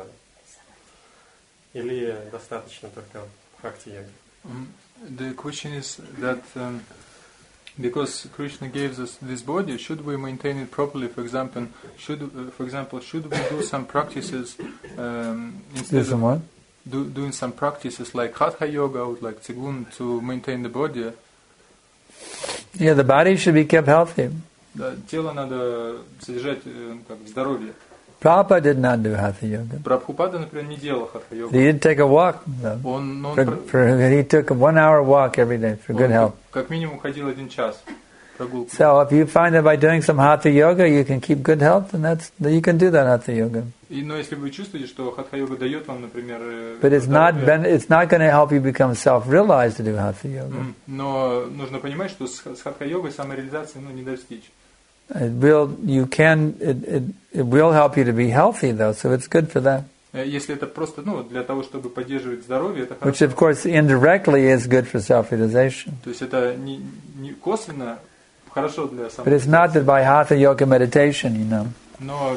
Или достаточно только бхакти-йоги? Um, the question is that um, because Krishna gives us this body, should we maintain it properly? For example, should uh, for example should we do some practices um, instead Do some of what? do, doing some practices like hatha yoga or like Qigong to maintain the body? Yeah, the body should be kept healthy. Да, тело надо содержать э, как в здоровье. Prabhupada did not do hatha yoga. Прабхупада, например, не делал хатха йогу. He did take a walk, though. Он, он, For, про- for, he took a one-hour walk every day for good он health. как минимум ходил один час прогулку. So if you find that by doing some hatha yoga you can keep good health, then that's then you can do that hatha yoga. И, но если вы чувствуете, что хатха-йога дает вам, например, э, But it's not здоровье, ben, it's not going to help you become self-realized to do hatha yoga. м, но нужно понимать, что с, с хатха-йогой самореализации ну, не достичь. It will you can it, it it will help you to be healthy though, so it's good for that. Э, Если это просто ну, для того, чтобы поддерживать здоровье, это Which хорошо. of course indirectly is good for self-realization. То есть это не, не косвенно хорошо для But it's not that самореализации. by hatha yoga meditation, you know, Но,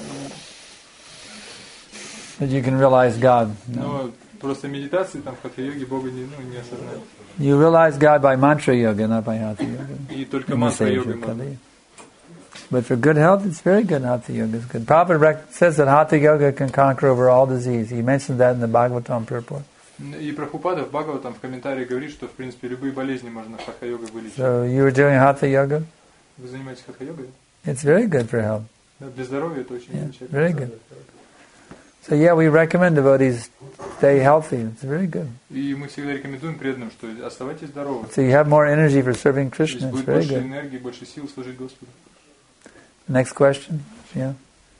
that you can realize God. No. но просто медитации там в хатха-йоге Бога не, ну, не осознать. You realize God by mantra yoga, not by hatha yoga. И только In this мантра-йогой age, можно. okay. But for good health, it's very good. Hatha yoga is good. Prabhupada rec- says that hatha yoga can conquer over all disease. He mentioned that in the Bhagavatam purport. И Прабхупада в Бхагаватам в комментарии говорит, что в принципе любые болезни можно хатха-йогой вылечить. So you were doing hatha yoga. Вы занимаетесь хатха-йогой? It's very good for health. Да, для здоровья это очень Yeah, замечательно. very good. So yeah, we recommend devotees stay healthy. It's very good. И мы всегда рекомендуем преданным, что оставайтесь здоровы. So you have more energy for serving То есть Krishna. It's будет very больше good. энергии, больше сил служить Господу. Next question. Yeah.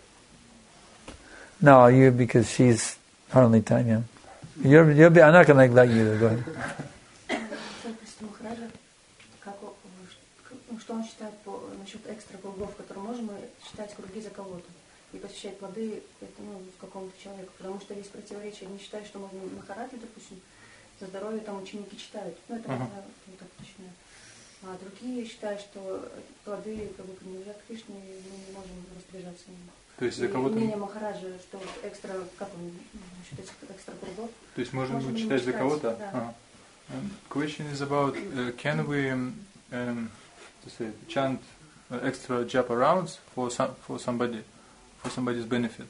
No, you because she's hardly time. Yeah. You're, you'll be. I'm not going to let you. Go ahead. Спросить Махараджа, как он- ну, что он считает по, насчет экстра кругов, которые можем мы считать круги за кого-то и посвящать плоды это, ну, какому-то человеку, потому что есть противоречие. Одни считают, что можно Махараджу, допустим, за здоровье там ученики читают, ну это Ага. uh не так точно. А другие считают, что плоды как бы принадлежат Кришне, и мы не можем распоряжаться ими. То есть за кого-то... Мнение Махараджа, что экстра, как он, насчет этих экстра кругов. То есть можно мы читать за кого-то? Да. Ага. Um, question is about uh, can we um, um, to say, chant uh, extra japa rounds for some, for somebody, for somebody's benefit?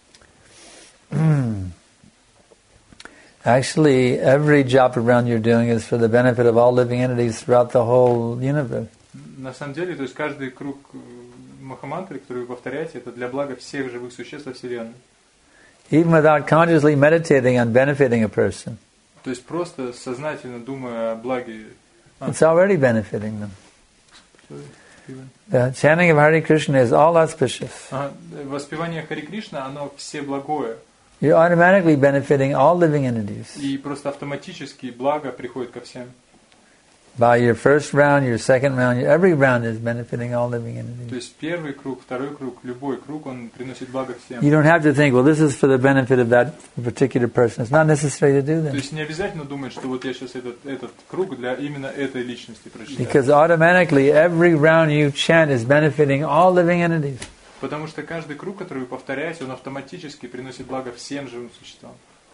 Actually, every japa round you're doing is for the benefit of all living entities throughout the whole universe. На самом деле, то есть каждый круг махамантры, который вы повторяете, это для блага всех живых существ во Вселенной. Even without consciously meditating on benefiting a person. То есть просто сознательно думая о благе. It's already benefiting them. The chanting of Hare Krishna is all auspicious. Ага. Воспевание Хари Кришна, оно все благое. You're automatically benefiting all living entities. И просто автоматически благо приходит ко всем. By your first round, your second round, your, every round is benefiting all living entities. То есть первый круг, второй круг, любой круг, он приносит благо всем. You don't have to think, well, this is for the benefit of that particular person. It's not necessary to do that. То есть не обязательно думать, что вот я сейчас этот, этот круг для именно этой личности прочитаю. Because automatically, every round you chant is benefiting all living entities. Потому что каждый круг, который вы повторяете, он автоматически приносит благо всем живым существам.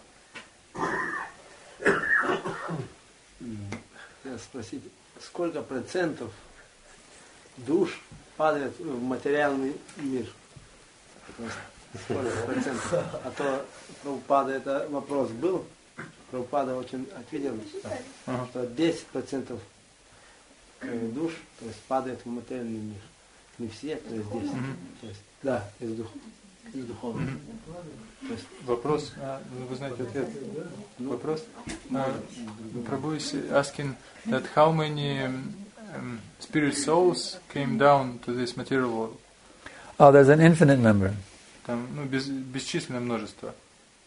Хотел спросить, сколько процентов душ падает в материальный мир? Сколько процентов? А то Прабхупада, это вопрос был, Прабхупада очень ответил, Ага. что десять процентов душ, то есть, падает в материальный мир. Не все, то есть десять. Mm-hmm. То есть, да, из, дух, из духовного. Mm-hmm. есть... Вопрос, а, вы знаете ответ? Вопрос? Prabhu is asking that how many um, spirit souls came down to this material world? Oh, there's an infinite number. Там, ну, без, бесчисленное множество.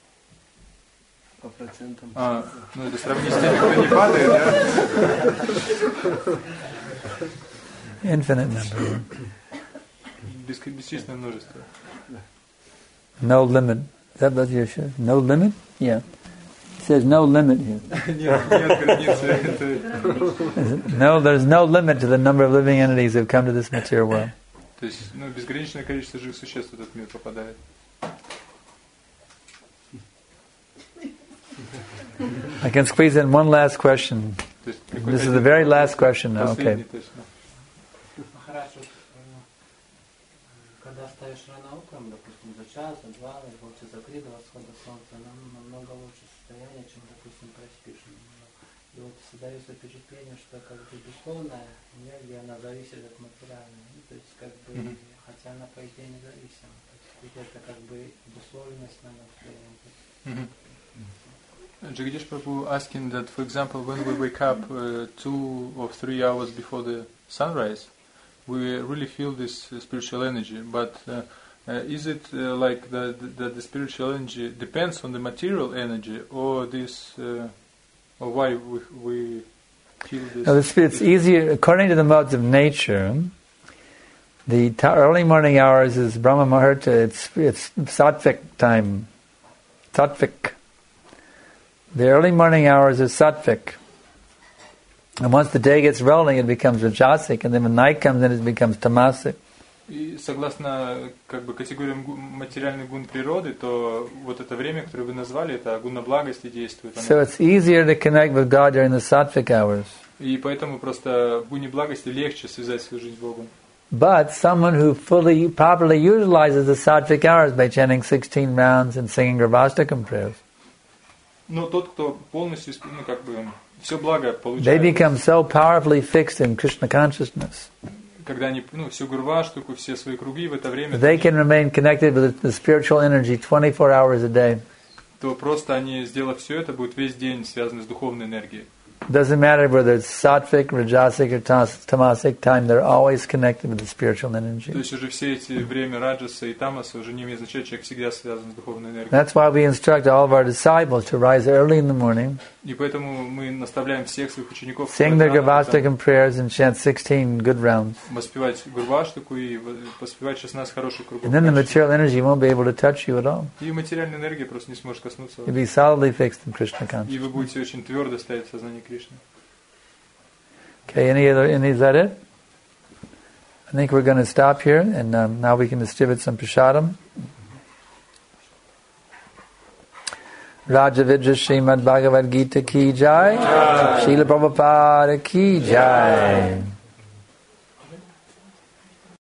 По процентам. А, ну это сравнить с теми, кто не падает, да? Infinite number. Бес, бесчисленное множество. No limit. Is that what you should? No limit? Yeah. It says no limit here. Нет, нет границы. No, there's no limit to the number of living entities who have come to this material world. То есть, ну, безграничное количество живых существ в этот мир попадает. I can squeeze in one last question. This is the very last question now. Okay. Махарадж, когда ставишь рано утром, допустим, за час, за два, или за три до восхода солнца, намного лучше состояние, чем, допустим, проспишь. И вот создается впечатление, что как бы духовная энергия, она зависит от материальной. Ну, то есть как бы, mm-hmm. хотя она по идее независима. То есть это как бы обусловленность на настроение. Jagadish Prabhu asking that, for example, when we wake up uh, two or three hours before the sunrise, we really feel this uh, spiritual energy. But uh, uh, is it uh, like that the, the spiritual energy depends on the material energy, or this, uh, or why we, we feel this? No, it's, it's easier according to the modes of nature. The t- early morning hours is Brahma Muhurta. It's it's sattvic time, sattvic. The early morning hours are sattvic. And once the day gets rolling, it becomes rajasic, and then when night comes in, it becomes tamasic. И согласно как бы категориям материальных гун природы, то вот это время, которое вы назвали, это гуна благости действует. So it's easier to connect with God during the sattvic hours. И поэтому просто в гуне благости легче связать свою жизнь с Богом. But someone who fully, properly utilizes the sattvic hours by chanting sixteen rounds and singing Gravastakam prayers, но тот, кто полностью, ну, как бы, все благо получает. They become so powerfully fixed in Krishna consciousness. Когда они, ну, всю гурваштуку, все свои круги в это время, they can remain connected with the spiritual energy twenty-four hours a day. То просто они, сделав все это, будут весь день связаны с духовной энергией. Doesn't matter whether it's sattvic, rajasic, or tamasic time, they're always connected with the spiritual energy. То есть уже все эти время раджаса и тамаса уже не имеет значения, человек всегда связан с духовной энергией. That's why we instruct all of our disciples to rise early in the morning, и поэтому мы наставляем всех своих учеников sing their Gravastakam prayers and chant sixteen good rounds. Воспевать гурваштуку и воспевать шестнадцать хороших кругов. And then the material energy won't be able to touch you at all. И материальная энергия просто не сможет коснуться вас. You'll be solidly fixed in Krishna consciousness. И вы будете очень твердо стоять в сознании Кришны. Okay, any other, any, is that it? I think we're going to stop here, and um, now we can distribute some prasadam. Raja Vidya Srimad Bhagavad Gita ki jai, Srila Prabhupada ki jai.